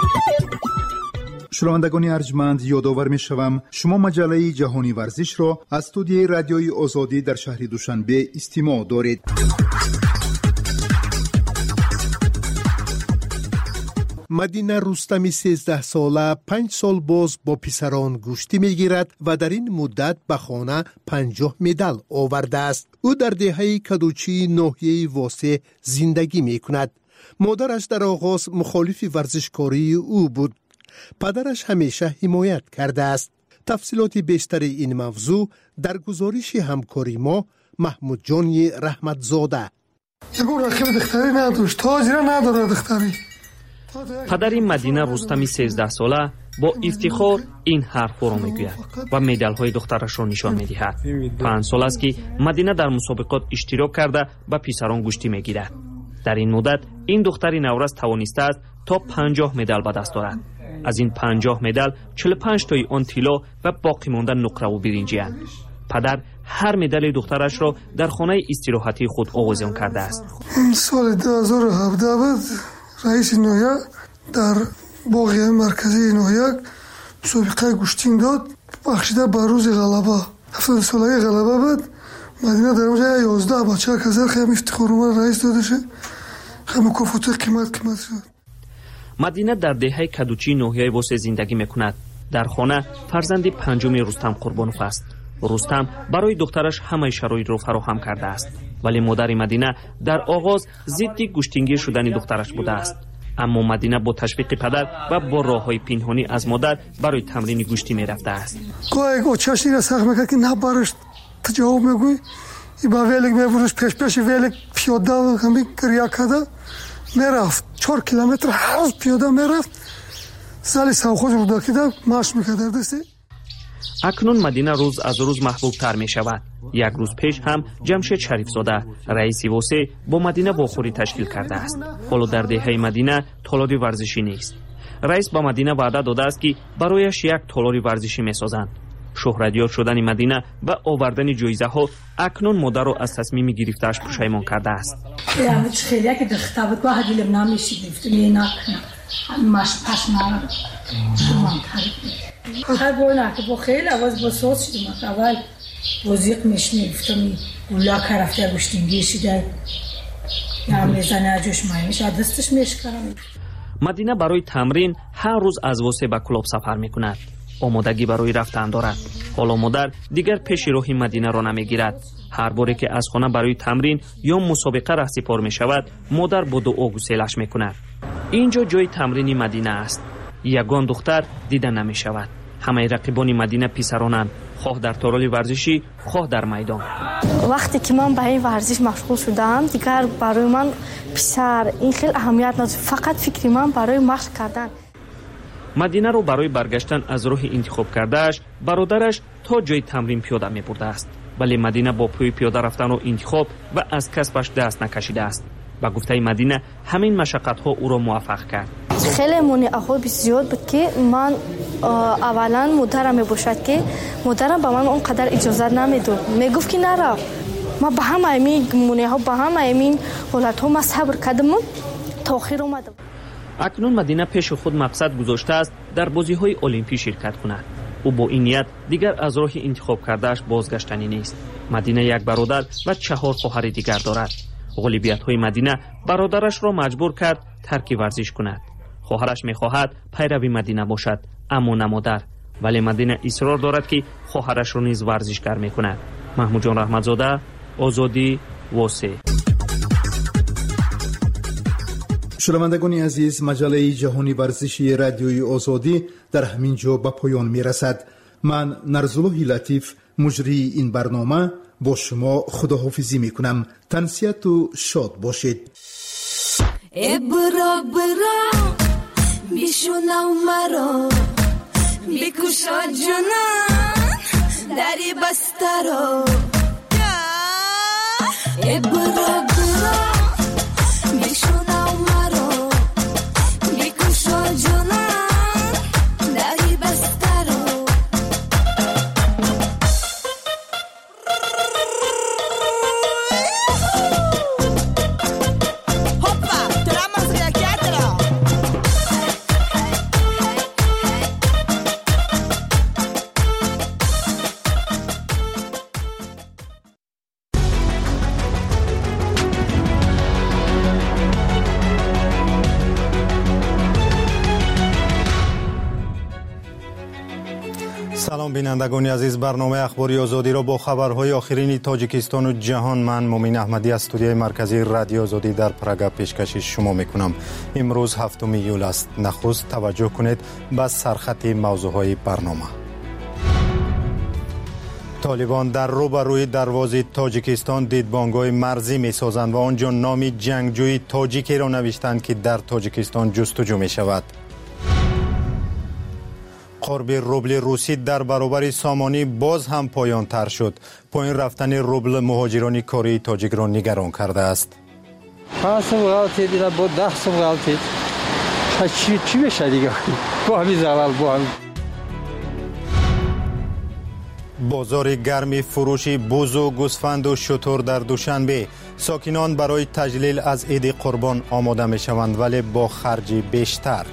شنوندگان ارجمند، یادآور می‌شوم شما مجله جهانی ورزش را از استودیوی رادیوی آزادی در شهر دوشنبه استماع دارید. مدینه رستمی 13 ساله 5 سال باز با پسران گوشتی میگیرد و در این مدت به خانه 50 مدال آورده است. او در دهه کدوچی ناحیه واسه زندگی میکند. مادرش در آغاز مخالف ورزشکاری او بود. پدرش همیشه حمایت کرده است. تفصیلات بیشتر این موضوع در گزارش همکاری ما محمود جانی رحمتزاده. یگو رقیب دختری نداشت، تاجر نداره دختری. پدر مدینه رستمی 13 ساله با افتخار این حرف را میگوید و مدال های دخترش را نشان میدهد. 5 سال است که مدینه در مسابقات اشتراک کرده و پسران گوشتی میگیرد. در این مدت این دختری نورس توانسته است تا 50 مدال به دست آورد. از این 50 مدال 45 تای آن طلا و باقی مانده نقره و برنجی اند. پدر هر مدال دخترش را در خانه استراحتی خود آویزان کرده است. سال 2017 رئیس نویا در باغ مرکزی نویا مسابقه گوشتین داد، بخشیده به روز غلبه 70 ساله غلبه بود. مدینه در اونجا 11 بچه کزر خیلی افتخار اومد رئیس داده شد. خیلی مکافات قیمت شد. مدینه در دهه کدوچی ناحیه واسه زندگی میکند. در خانه فرزند پنجم رستم قربانوف است. رستم برای دخترش همه شرایط را فراهم کرده است، ولی مادر مدینه در آغاز ضد گوشتینگیر شدن دخترش بوده است. اما مدینه با تشویق پدر و با راههای پنهانی از مادر برای تمرین گوشتی میرفته است. گاهی چاشنی را سخت میکرد که نبرش تجاوب میگوی با ویلک میبرش پیش ویلک پیاده و کمی گریه کرده میرفت 4 کیلومتر هر روز پیاده میرفت. سالی سوخوش رو داکیده ماش میکرد در دستی. اکنون مدینه روز از روز محبوب تر می شود. یک روز پیش هم جمشید شریف زاده رئیس واسه با مدینه واخوری تشکیل کرده است. حالا در دهه مدینه تالاری ورزشی نیست. رئیس با مدینه وعده داده است که برایش یک تالاری ورزشی می سازند. شهرتیاب شدن مدینه و آوردن جایزه ها اکنون مادر را از تصمیم گرفته‌اش پشیمان کرده است. خیلی که دختر بود هدیلم نمی‌شید نه ماش پاش ما هر بار که با خیلی آواز با صوت شدم اول وزیق میشنیفتم اولا کرفته گوشتینگی شده یا میزنه جوش مایش دستش میشکرم. مدینه برای تمرین هر روز از واسه به کلوب سفر میکند. آمادگی برای رفتن دارد. حالا مادر دیگر پیش راه مدینه را نمیگیرد. هر باری که از خانه برای تمرین یا مسابقه رهسپار می شود مادر با دعا گسیلش میکند. اینجا جای تمرین مدینه است. یگان دختر دیده نمی شود. همه رقیبان مدینه پسرانند، خواه در تالار ورزشی خواه در میدان. وقتی که من به این ورزش مشغول شدم دیگر برای من پسر این خیلی اهمیت نداشت، فقط فکر من برای مشق کردن. مدینه رو برای برگشتن از راه انتخاب کردهش برادرش تا جای تمرین پیاده می برده است، ولی مدینه با پای پیاده رفتن رو انتخاب و از کسبش دست نکشیده است. با گفته مدینه همین مشقت ها او را موفق کرد. خیلی مانع‌ها بسیار بود که من اولا مادرم میباشد که مادرم به من اونقدر اجازه نمیداد، میگفت که نرو. ما به همه این مانع‌ها به همه این حالت‌ها ما صبر کردم تا آخر اومدم. اکنون مدینه پیش خود مقصد گذاشته است در بازی‌های المپی شرکت کند. او با این نیت دیگر از راه انتخاب کردهش بازگشتنی نیست. مدینه یک برادر و 4 خواهر دیگر دارد. غالبیت‌های مدینه برادرش را مجبور کرد ترک ورزش کند. خواهرش می‌خواهد پیروی مدینه باشد، اما نه مادر. ولی مدینه اصرار دارد که خواهرش را نیز ورزشگر می‌کند. محمود جان رحمتزاده، آزادی، واسه. شنوندگان عزیز، مجله جهانی ورزشی رادیوی آزادی در همین جا به پایان می‌رسد. من نرزالله لطیف مجری این برنامه با شما خداحافظی می‌کنم. تنسیت و شاد باشید. برا برا بیشونم مرا بیکوشا جنان دری بسترا برا برا بیشونم مرا بیکوشا جنان دری بسترا سلام بینندگان عزیز، برنامه اخباری آزادی را با خبرهای آخرین تاجیکستان و جهان من مومین احمدی از استودیوی مرکزی رادیو آزادی در پراگ پیشکش شما میکنم. امروز 7 ایول است. نخست توجه کنید به سرخط موضوعهای برنامه. طالبان در روبروی دروازه تاجیکستان دیدبانگاه مرزی میسازند و آنجا نام جنگجوی تاجیکی را نوشتند که در تاجیکستان جستجو می شود. قرب روبل روسی در برابر سامانی باز هم پایان تر شد. پایین رفتن روبل مهاجران کاری تاجیک را نگران کرده است. پس غلطی دیدم با 10 سال غلطی. چی بشه دیگه؟ با همین زلال با هم. بازار گرم فروش بز و گوسفند و شتر در دوشنبه. ساکنان برای تجلیل از عید قربان آماده می شوند ولی با خرج بیشتر.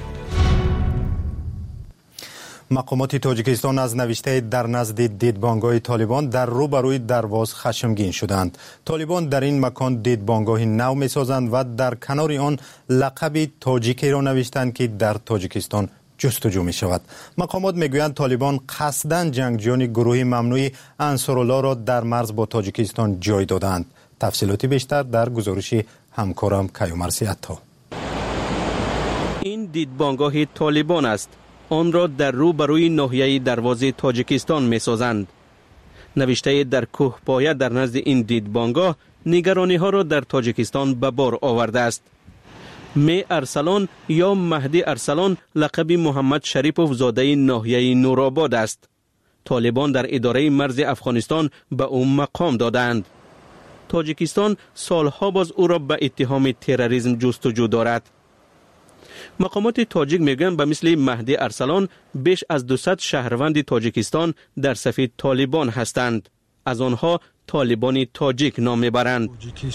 مقامات تاجیکستان از نوشته در نزد دیدبانگاه طالبان در روبروی درواز خشمگین شدند. طالبان در این مکان دیدبانگاه نو می سازند و در کنار آن لقب تاجیکی را نوشتند که در تاجیکستان جستجو می شود. مقامات می گویند طالبان قصداً جنگجویان گروه ممنوع انصارالله را در مرز با تاجیکستان جای دادند. تفصیلاتی بیشتر در گزارش همکارم کیومرثی عطا. این دیدبانگاه طالبان است. آن را در روبروی ناحیه دروازه تاجیکستان می سازند. نوشته در کوهپایه در نزد این دیدبانگاه نگرانی ها را در تاجیکستان به بار آورده است. می ارسلان یا مهدی ارسلان لقب محمد شریپوف زاده ناحیه نورآباد است. طالبان در اداره مرز افغانستان به او مقام دادند. تاجیکستان سالها باز او را به اتهام تروریسم جستجو دارد. مقامات تاجیک میگویند به مثل مهدی ارسلان بیش از 200 شهروند تاجیکستان در صف طالبان هستند. از آنها طالبان تاجیک نام میبرند.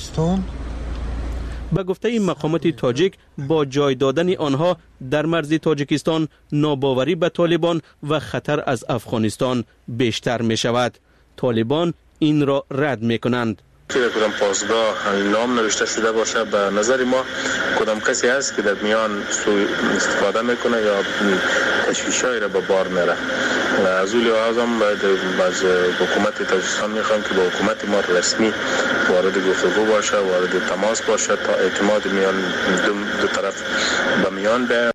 به گفته مقامات تاجیک با جای دادن آنها در مرز تاجیکستان ناباوری به طالبان و خطر از افغانستان بیشتر می شود. طالبان این را رد می کنند. کدام پاسگاه نام نوشته شده باشه به نظر ما کدام کسی هست که در میان سوء استفاده میکنه یا تشویشایی را به بار میره. از اون لحاظ هم باید از حکومت تاجیکستان میخوام که با حکومت ما رسمی وارد گفتگو باشه، وارد تماس باشه تا اعتماد میان دو طرف به میان بیاید.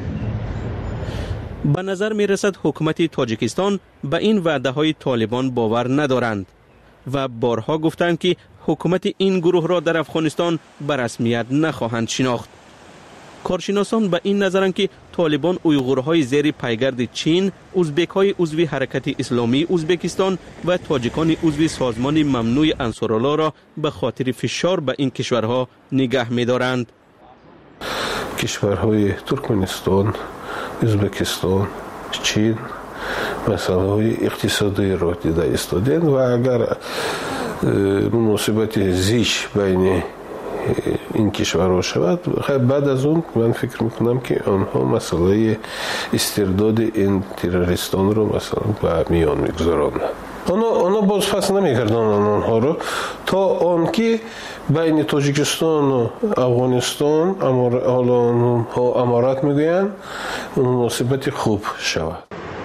به نظر میرسد حکومت تاجیکستان به این وعده های طالبان باور ندارند و بارها گفتند که حکومت این گروه را در افغانستان به رسمیت نخواهند شناخت. کارشناسان به این نظرند که طالبان اویغورهای زیر پیگرد چین، ازبک‌های عضو حرکت اسلامی ازبکستان و تاجیکان عضو سازمان ممنوع انصارالله را به خاطر فشار به این کشورها نگه می‌دارند. کشورهای ترکمنستان، ازبکستان، چین مسئله اقتصادی را دیده استادند و اگر مناسبت زیش بین این کشورها شود. بعد از اون من فکر میکنم که آنها مسئله استرداد این تروریستان رو مثلا به میان میگذارند. آنها باز پس نمیکردن آنها رو تا آنکه بین تاجیکستان و افغانستان حالا آنها امارات میگویند مناسبت خوب شود.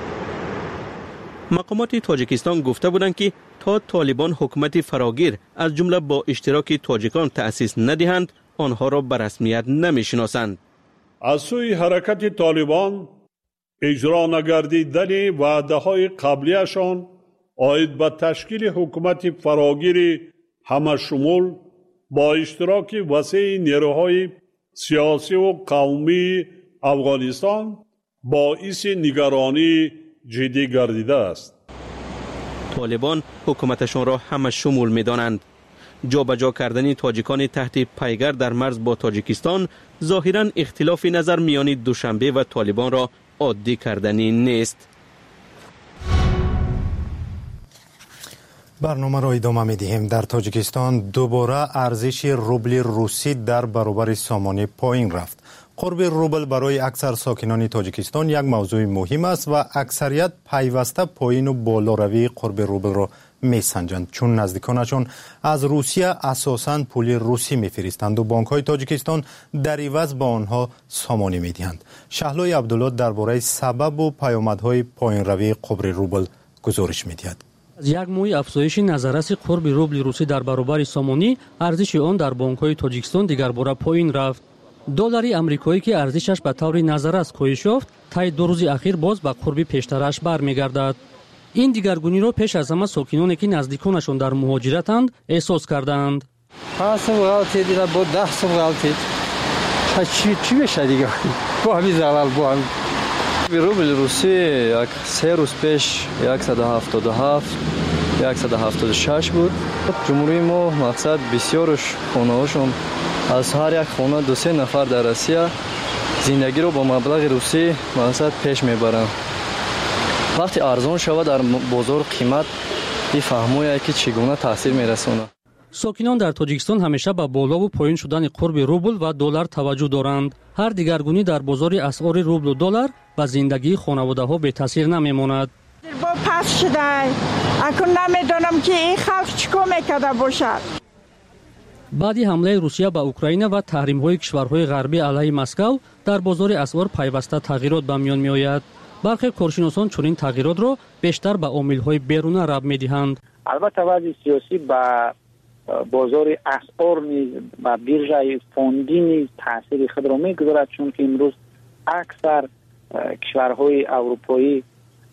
مقامات تاجیکستان گفته بودند که تا طالبان حکومت فراگیر از جمله با اشتراک تاجیکان تأسیس ندهند آنها را به رسمیت نمیشناسند. از سوی حرکت طالبان اجرا نگردیدن وعده‌های قبلیشان آید به تشکیل حکومت فراگیر همشمول با اشتراک وسیع نیروهای سیاسی و قومی افغانستان باعث نگرانی جدی گردیده است. طالبان حکومتشان را همشمول می‌دانند. جابجا کردن تاجیکان تحت پیگر در مرز با تاجیکستان ظاهراً اختلاف نظر میان دوشنبه و طالبان را عادی کردنی نیست. برنامه را ادامه می‌دهیم. در تاجیکستان دوباره ارزش روبل روسی در برابر سامانه پایین رفت. قرب روبل برای اکثر ساکنان تاجیکستان یک موضوع مهم است و اکثریت پیوسته پایین و بالاروی قرب روبل را میسنجند، چون نزدیکانشان از روسیه اساساً پول روسی میفرستند و بانک‌های تاجیکستان در عوض با آنها سامانه میدهند. شهلای عبدالله درباره سبب و پیامدهای پایین روی قرب روبل گزارش میدهد. از یک موی افزایش نظررس قرب روبل روسی در برابر سامانی، ارزش آن در بانک‌های تاجیکستان دیگر باره پایین رفت. دلاری آمریکایی که ارزشش به طور نظررس کاهش یافت، طی 2 روز اخیر باز به قرب پیشترش برمیگردد. این دیگرگونی را پیش از همه ساکنانی که نزدیکانشان در مهاجرتند احساس کردند. 5 صبح غلطی دیدم با 10 صبح غلطی. چی بشه دیگه؟ با همین زلال با هم. روبل روسی یک 3 روز پیش 177 176 بود. جمهوری ما مقصد بسیارش خانه‌هاشون از هر یک خانه 2-3 نفر در روسیه زندگی رو با مبلغ روسی مقصد پیش میبرند. وقتی ارزان شود در بازار قیمت میفهموید که چگونه تاثیر میرسونه. ساکنان در تاجیکستان همیشه به بالا و پایین شدن قرب روبل و دلار توجه دارند. هر دیگرگونی در بازار اسعار روبل و دلار به زندگی خانواده‌ها بی تاثیر نمیماند. با پس شده اکنون نمیدونم که این خلق چیکار میکرده باشد. بعد حمله روسیه به اوکراین و تحریم‌های کشورهای غربی علیه مسکو در بازار اسعار پیوسته تغییرات به میان میآید. برخی کارشناسان چنین تغییرات را بیشتر به عامل‌های بیرونی ربط می‌دهند. البته وضع سیاسی به بازار اسعار نیز و بیرژه فوندی نیز تاثیر خود را می‌گذارد، چون که امروز اکثر کشورهای اروپایی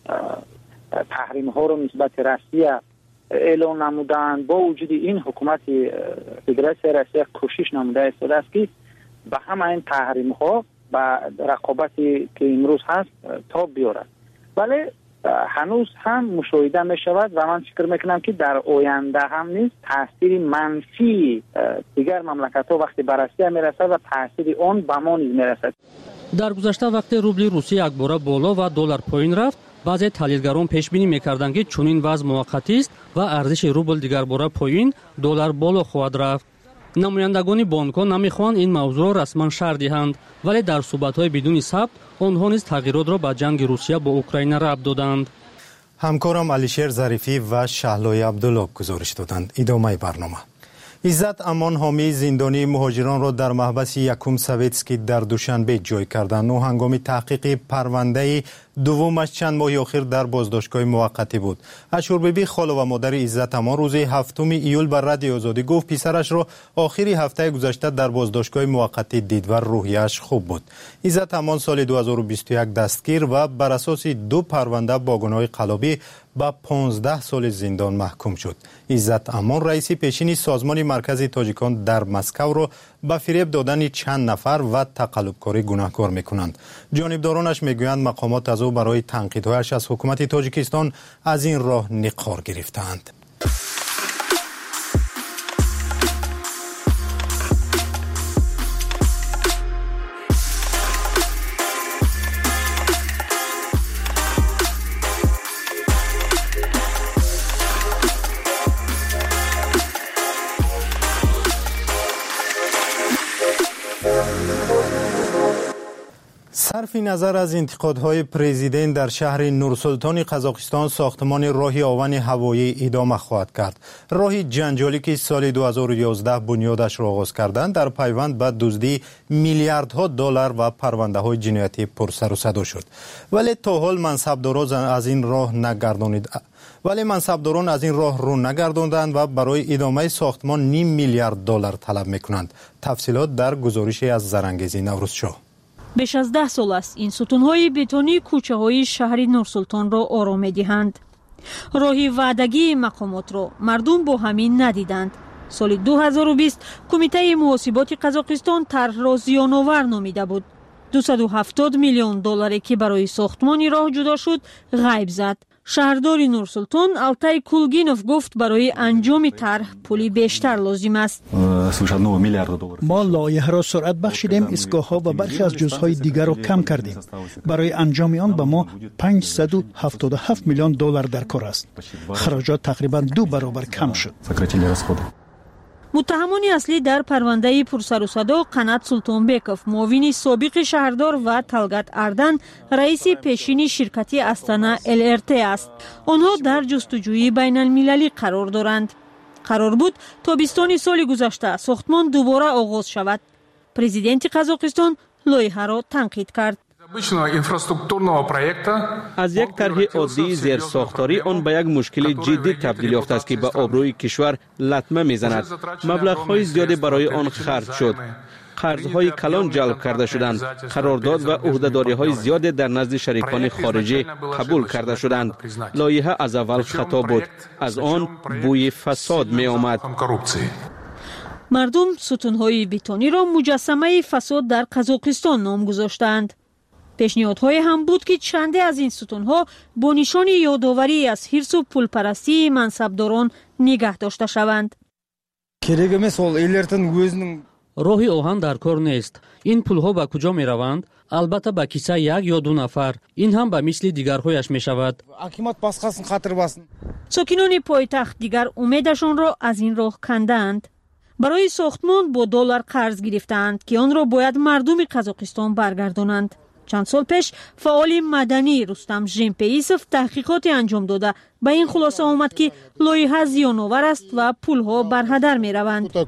تحریم‌ها را نسبت روسیه اعلان نمودند. با وجود این حکومت فدراسیون روسیه کوشش نموده است که به همه این تحریم‌ها و رقابتی که امروز هست تا بیارد، ولی هنوز هم مشاهده می شود و من فکر میکنم که در آینده هم نیز تاثیر منفی دیگر مملکت‌ها وقتی به روسیه میرسد و تاثیر آن به ما نیز میرسد. در گذشته وقتی روبل روسی یک باره بالا و دلار پایین رفت، بعضی تحلیلگران پیش بینی میکردند که چنین وضع موقتی است و ارزش روبل دیگر باره پایین، دلار بالا خواهد رفت. نمایندگان بانک‌ها نمیخواهند این موضوع را رسما شرح دهند، ولی در صحبت‌های بدون ثبت آنها نیز تغییرات را به جنگ روسیه با اوکراین ربط دادند. همکارم علیشیر ظریفی و شهلای عبدالله گزارش دادند. ادامه برنامه. عزت امان حامی زندانی مهاجران را در محبس یکم سویتسکی در دوشنبه جای کردند و هنگام تحقیق پرونده دومش چند ماه اخیر در بازداشتگاه موقتی بود. اشوربیبی خاله و مادر عزت امان روز 7 ایول بر رادیو آزادی گفت پسرش را آخری هفته گذشته در بازداشتگاه موقتی دید و روحیش خوب بود. عزت امان سال 2021 دستگیر و بر اساس 2 پرونده با گناه قلابی با 15 سال زندان محکوم شد. عزت امان رئیس پیشین سازمان مرکزی تاجیکان در مسکو را به فریب دادن چند نفر و تقلبکاری گناهکار میکنند. جانبدارانش میگویند مقامات از او برای تنقیدهایش از حکومت تاجیکستان از این راه نقار گرفتند. صرف نظر از انتقادهای پرزیدنت در شهر نورسلطان قزاقستان، ساختمان راه آون هوایی ادامه خواهد کرد. راه جنجالی که سال 2011 بنیادش را آغاز کردند در پیوند به دزدی میلیاردها دلار و پرونده های جنایتی پر سر و صدا شد. ولی تا حال منصبداران از این راه رو نگرداندند و برای ادامه ساختمان 0.5 میلیارد دلار طلب میکنند. تفصیلات در گزارشی از زرنگیزی نوروزشاه. بیش از 10 سال است این ستونهای بتونی کوچه‌های شهر نورسلطان را آرام می‌دهند. راهی وعدگی مقامات را مردم با همین ندیدند. سال 2020 کمیته محاسبات قزاقستان طرح را زیان‌آور نامیده بود. 270 میلیون دلاری که برای ساختمان راه جدا شد غیب زد. شهردار نورسلطان التای کولگینوف گفت برای انجام طرح پولی بیشتر لازم است. ما لایحه را سرعت بخشیدیم، ایستگاه‌ها و برخی از جزءهای دیگر را کم کردیم. برای انجام آن به ما 577 میلیون دلار در کار است. خراجات تقریبا 2 برابر کم شد. متهمان اصلی در پرونده پرسر و صدا قنات سلطانبکوف، معاون سابق شهردار و طلگت اردن، رئیس پیشین شرکت استانا LRT است. آنها در جستجوی بین المللی قرار دارند. قرار بود تابستان سال گذشته ساختمان دوباره آغاز شود. پرزیدنت قزاقستان لایحه را تنقید کرد. از یک طرح عادی زیرساختاری آن به یک مشکل جدی تبدیل یافته است که به آبروی کشور لطمه میزند. مبلغ‌های زیادی برای آن خرج شد. قرض‌های کلان جلب کرده شدند. قرارداد و عهده‌داری‌های زیادی در نزد شریکان خارجی قبول کرده شدند. لایحه از اول خطا بود. از آن بوی فساد می آمد. مردم ستون‌های بتونی را مجسمه فساد در قزاقستان نام گذاشتند. پیشنهادهای هم بود که چندی از این ستونها با نشان یادآوری از حرص و پولپرستی منصبداران نگه داشته شوند. راهی آهن در کار نیست. این پولها به کجا می روند؟ البته به کیسه 1 یا 2 نفر. این هم به مثل دیگرهایش می شود. ساکنان پایتخت دیگر امیدشان را از این راه کندند. برای ساختمان با دلار قرض گرفتند که آن را باید مردم قزاقستان برگردانند. چند سال پیش فعال مدنی رستم ژمپیسوف تحقیقاتی انجام داده به این خلاصه آمد که لایحه زیان‌آور است و پولها بر هدر می روند.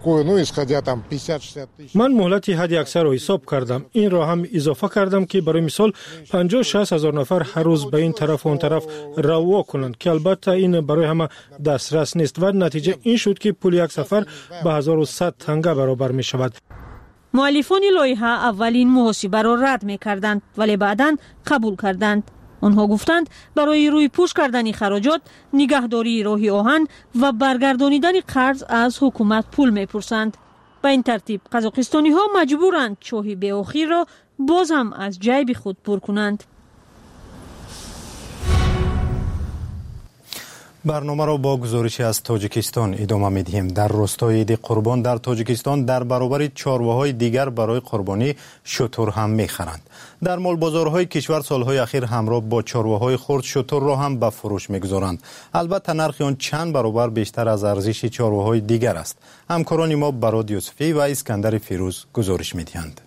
من مهلت حد اکثر را حساب کردم. این را هم اضافه کردم که برای مثال 50-60 هزار نفر هر روز به این طرف و اون طرف روا کنند که البته این برای همه دسترس نیست و نتیجه این شد که پول یک سفر به 1100 تنگه برابر می شود. مؤلفان لایحه اولین محاسبه را رد می کردند ولی بعداً قبول کردند. آنها گفتند برای روی پوش کردن خراجات، نگهداری راه آهن و برگردانیدن قرض از حکومت پول می پرسند. به این ترتیب قزاقستانی ها مجبورند چاه بی‌آخر را باز هم از جیب خود پر کنند. برنامه را با گزارشی از تاجیکستان ادامه می‌دهیم. در روستای عید قربان در تاجیکستان در برابر چارواهای دیگر برای قربانی شتر هم می‌خرند. در مال بازارهای کشور سالهای اخیر همراه با چارواهای خرد شتر را هم به فروش می‌گذارند. البته نرخ آن چند برابر بیشتر از ارزش چارواهای دیگر است. همکاران ما براد یوسفی و اسکندر فیروز گزارش می‌دهند.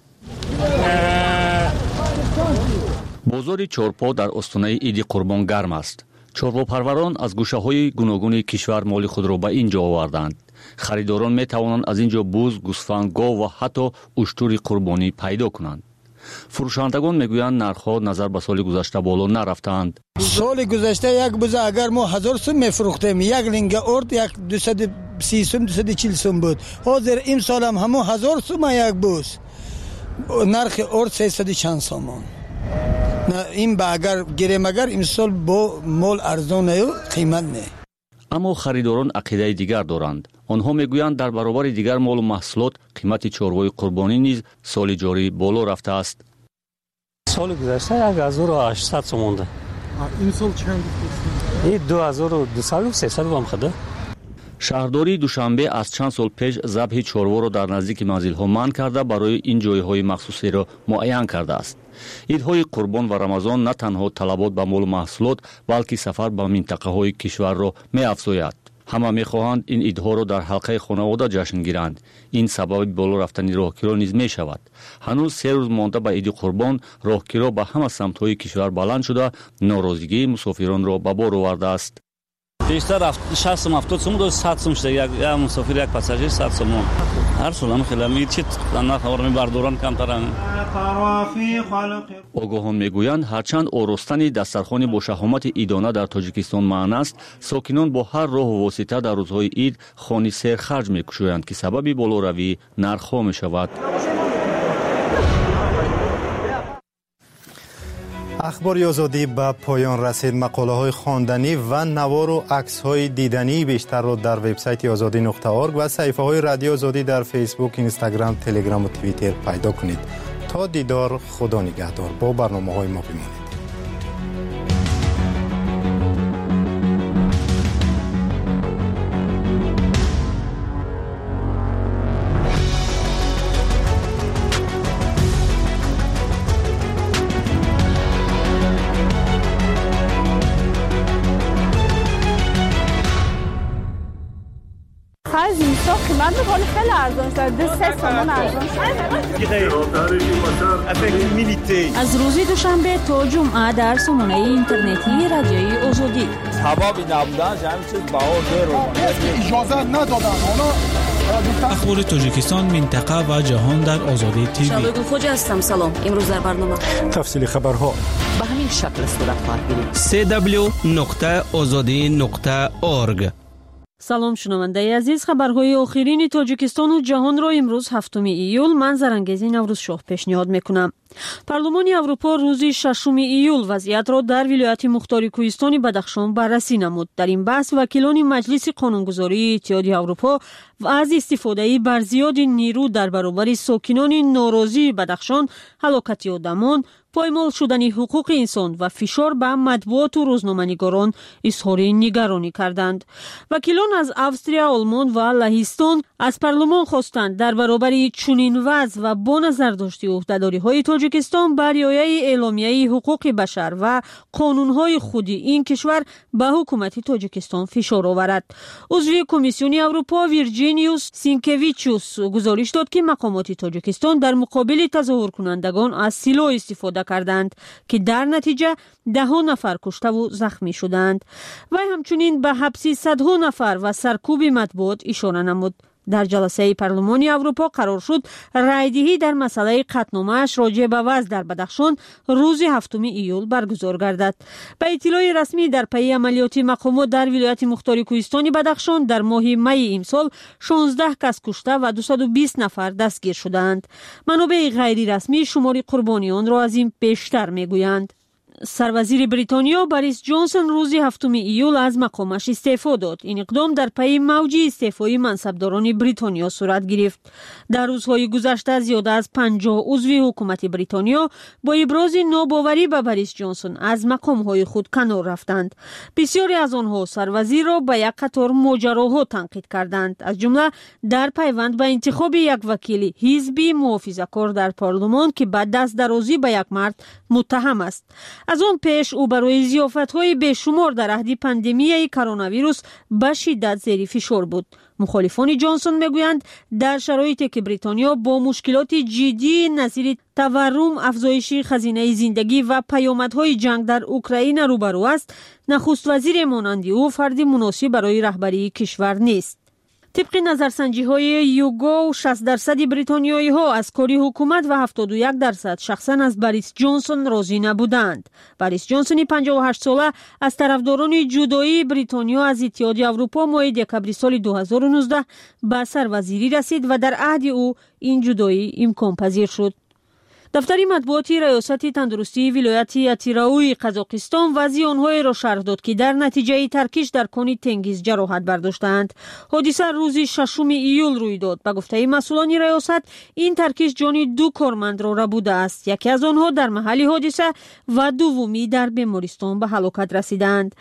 بازار چارپا در استانه عید قربان گرم است. چارواپروران از گوشه‌های گوناگون کشور مال خود را به اینجا آوردند. خریداران می توانند از اینجا بز، گوسفند، گاو و حتی اشتر قربانی پیدا کنند. فروشندگان میگویند نرخ‌ها نظر به سال گذشته بالا نرفتند. سال گذشته یک بز اگر ما 1000 سوم میفروختیم، یک لنگ ارد یک 230 سوم 240 سوم بود. حاضر این سال هم همون 1000 سوم یک بز. نرخ ارد 300 چند سوم. نه این با اگر گیریم اگر این سال با مال ارزانه و قیمت نه. اما خریداران عقیده دیگر دارند. آنها میگویند در برابر دیگر مال و محصولات قیمت چاروای قربانی نیز سال جاری بالا رفته است. سال گذشته 1800 سوم مونده. این سال چند بود؟ این 2200 و 300 هم خدا. شهرداری دوشنبه از چند سال پیش ذبح چاروا را در نزدیک منزل‌ها منع کرده برای این جای‌های مخصوصی را معین کرده است. عیدهای قربان و رمضان نه تنها طلبات به مال و محصولات بلکه سفر به منطقه‌های کشور را می‌افزاید. ҳама мехоҳанд ин идҳоро дар ҳалқаи хонавода ҷашн гиранд. Ин сабаби боло рафтани роҳгиро низ мешавад. ҳанӯз 3 рӯз монда ба Иди Қурбон роҳгиро ба ҳама самтҳои кишвар баланд шуда норозигии мусофиронро ба бор овардааст. بیشتر 60 сум 70 сум до 100 сум шуда як мусофир як пассажир 100 сум ҳар сол ҳам хеле мичит на хабар мебардоран камтаран. огоҳон мегӯянд ҳарчанд оростани дастархони бо шаҳомати идона дар тоҷикистон маън аст, сокинон бо ҳар роҳу восита дар рӯзҳои ид хони сер харҷ мекушоянд ки сабаби болоравии нархҳо мешавад. اخبار آزادی به پایان رسید. مقاله خواندنی و نوار و عکس های دیدنی بیشتر رو در وبسایت azadi.org و صفحه های رادیو آزادی در فیسبوک، اینستاگرام، تلگرام و توییتر پیدا کنید. تا دیدار، خدا نگهدار. با برنامه‌های ما بمانید. قیمت بخوری خیلی ارزان شد. 2-3 تومان ارزان شد. از روز دوشنبه تا جمعه در سامانه اینترنتی رادیوی آزادی. سببی نبودن همین چیز بهار اجازه ندادن. اخبار تاجیکستان، منطقه و جهان در آزادی تیوی. شادو خوجا هستم. سلام. امروز در برنامه تفصیل خبرها به همین شکل صورت خواهد گرفت. www.azadi.org. سلام شنونده عزیز، خبرهای آخرین تاجیکستان و جهان را امروز 7 ایول من زرنگیزی نوروزشاه پیشنهاد میکنم. پارلمان اروپا روز 6 ایول وضعیت را در ولایت مختار کوهستان بدخشان بررسی نمود. در این بحث وکیلان مجلس قانونگذاری اتحادیه اروپا و از استفاده بر زیاد نیرو در برابر ساکنان ناراضی بدخشان، هلاکت آدمان، پایمال شدن حقوق انسان و فشار به مطبوعات و روزنامه‌نگاران اظهار نگرانی کردند. وکیلان از استریا، آلمان و لهستان از پارلمان خواستند در برابر چنین وضع و با نظر داشته عهده‌داری‌های تاجیکستان بر رعایت اعلامیه حقوق بشر و قانون‌های خودی این کشور به حکومت تاجیکستان فشار آورد. عضو کمیسیون اروپا ویرجینیوس سینکویچوس گزارش داد که مقامات تاجیکستان در مقابل تظاهر کنندگان از سلاح استفاده کردند که در نتیجه 10 نفر کشته و زخمی شدند. و همچنین به حبس صدها نفر و سرکوب مطبوعات اشاره نمود. در جلسه پارلمان اروپا قرار شد رایدهی در مسئله قطعنامه‌اش راجع به وضع در بدخشان روز 7 ایول برگزار گردد. به اطلاع رسمی در پی عملیات مقامات در ولایت مختار کوهستان بدخشان در ماه می امسال 16 کس کشته و 220 نفر دستگیر شدند. منابع غیر رسمی شمار قربانیان را از این بیشتر میگویند. سروزیر بریتانیا بریس جانسون روز 7 ایول از مقامش استعفا داد. این اقدام در پی موج استعفای منصبداران بریتانیا صورت گرفت. در روزهای گذشته زیاده از 50 عضو حکومت بریتانیا با ابراز ناباوری به بریس جانسون از مقامهای خود کنار رفتند. بسیاری از آنها سروزیر را به یک قطار ماجراها تنقید کردند، از جمله در پیوند به انتخاب یک وکیل حزبی محافظه‌کار در پارلمان که به دست درازی به یک مرد متهم است. از آن پیش او برای ضیافت‌های بیشمار در عهد پاندمی کرونا ویروس به شدت زیر فشار بود. مخالفان جانسون میگویند در شرایطی که بریتانیا با مشکلات جدی نظیر تورم، افزایش خزینه زندگی و پیامدهای جنگ در اوکراین روبرو است، نخست وزیر مانند او فرد مناسب برای رهبری کشور نیست. طبق نظرسنجی‌های یوگو 60% بریتانیایی‌ها از کاری حکومت و 71% شخصاً از بریس جانسون راضی نبودند. بریس جانسون 58 ساله از طرفداران جدایی بریتانیا از اتحادیه اروپا ماه دکمبر سال 2019 به سروزیری رسید و در عهد او این جدایی امکان پذیر شد. دفتر مطبوعاتی ریاست تندرستی ولایت اتیراوی قزاقستان وضع آنها را شرح داد که در نتیجه ترکش در کان تنگیز جراحت برداشتند. حادثه روز 6 ایول روی داد. به گفته مسئولان ریاست این ترکش جان 2 کارمند را بوده است. یکی از آنها در محل حادثه و دومی در بیمارستان به هلاکت رسیدند.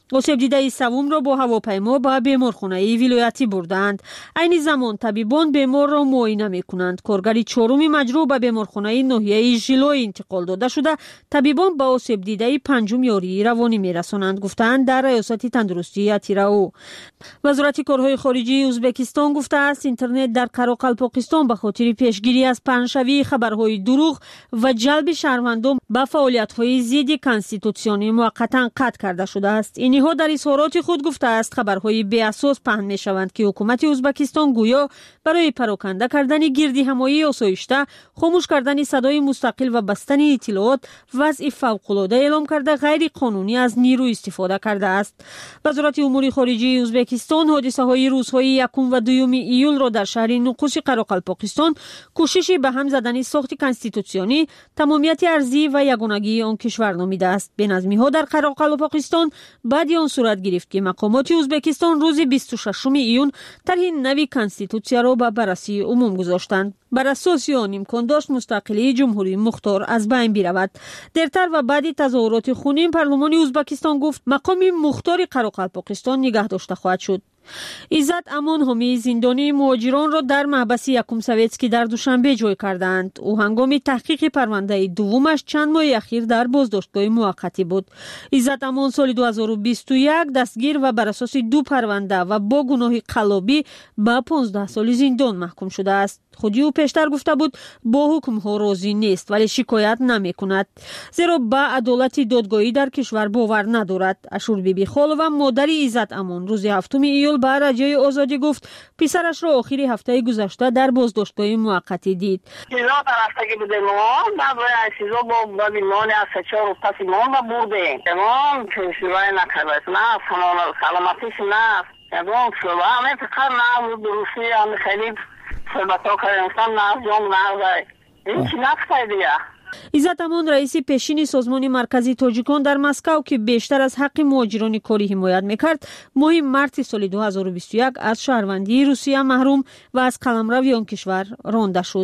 осебдидаи савумро бо ҳавопаймо ба беморхонаи вилоятӣ бурданд. айни замон табибон беморро муоина мекунанд. коргари чоруми маҷрӯҳ ба беморхонаи ноҳияи жилой интиқол дода шуда табибон ба осебдидаи панҷум ёрии равонӣ мерасонанд, гуфтаанд дар раёсати тандурустии атирау. вазорати корҳои хориҷии ӯзбекистон гуфтааст интернет дар қароқалпоқистон ба хотири пешгирӣ аз паҳншавии хабарҳои дурӯғ ва ҷалби шаҳрвандон ба фаъолиятҳои зидди конститутсионӣ муаққатан қатъ карда шудааст. ин ниҳод дар изҳороти худ гуфтааст хабарҳои беасос паҳн мешаванд ки ҳукумати ӯзбекистон гӯё барои пароканда кардани гирдиҳамоии осоишта, хомӯш кардани садои мустақил ва бастани иттилоот вазъи фавқулода эълом карда ғайриқонунӣ аз нирӯ истифода кардааст. вазорати умури хориҷии ӯзбекистон ҳодисаҳои рӯзҳои 1 ва 2 июлро дар шаҳри нуқуси қароқалпоқистон кӯшиши ба ҳам задани сохти конститутсионӣ, тамомияти арзӣ ва ягонагии он кишвар номидааст. беназмиҳо дар қароқалпоқистон баъди он сурат гирифт ки мақомоти ӯзбекистон рӯзи 26 июн тарҳи нави конститутсияро ба баррасии умум гузоштанд. бар асоси он имкон дошт мустақилии ҷумҳурии мухтор аз байн биравад. дертар ва баъди тазоҳуроти хунин парлумони ӯзбекистон гуфт мақоми мухтори қароқалпоқистон нигоҳ дошта хоҳад шуд. иззат амон ҳомии зиндонии муҳоҷиронро дар маҳбаси якум советский дар душанбе ҷой кардаанд. ӯ ҳангоми таҳқиқи парвандаи дуввумаш чанд моҳи ахир дар боздоштгоҳи муваққатӣ буд. иззат амон соли 2021 дастгир ва бар асоси 2 парванда ва бо гуноҳи қаллобӣ ба 15 соли зиндон маҳкум шудааст. худи ӯ пештар гуфта буд бо ҳукмҳо розӣ нест, вале шикоят намекунад, зеро ба адолати додгоҳӣ дар кишвар бовар надорад. Ашурбиби Холова, модари иззат амон, рӯзи 7 июл ба радиои Озодӣ гуфт писарашро охири ҳафтаи гузашта дар боздоштгоҳи муваққатӣ дид. Сизо тарафдagi budemon, bazoya сизо бо бимони аз 4 рӯз паси мон ва бурдем. Эмон пешивай накардас, на саломатиш на. Ягон шуба, аме фиқат на дуруси ами хелиб صحبت‌ها کردن سام نازم نازای این چی نفته دیگه. иззат амон раиси пешини созмони маркази тоҷикон дар Москав ки бештар аз ҳаққи муҳоҷирони корӣ ҳимоят мекард, моҳи марти соли 2021 аз шаҳрвандии Русия маҳрум ва аз қаламрави он кишвар ронда шуд.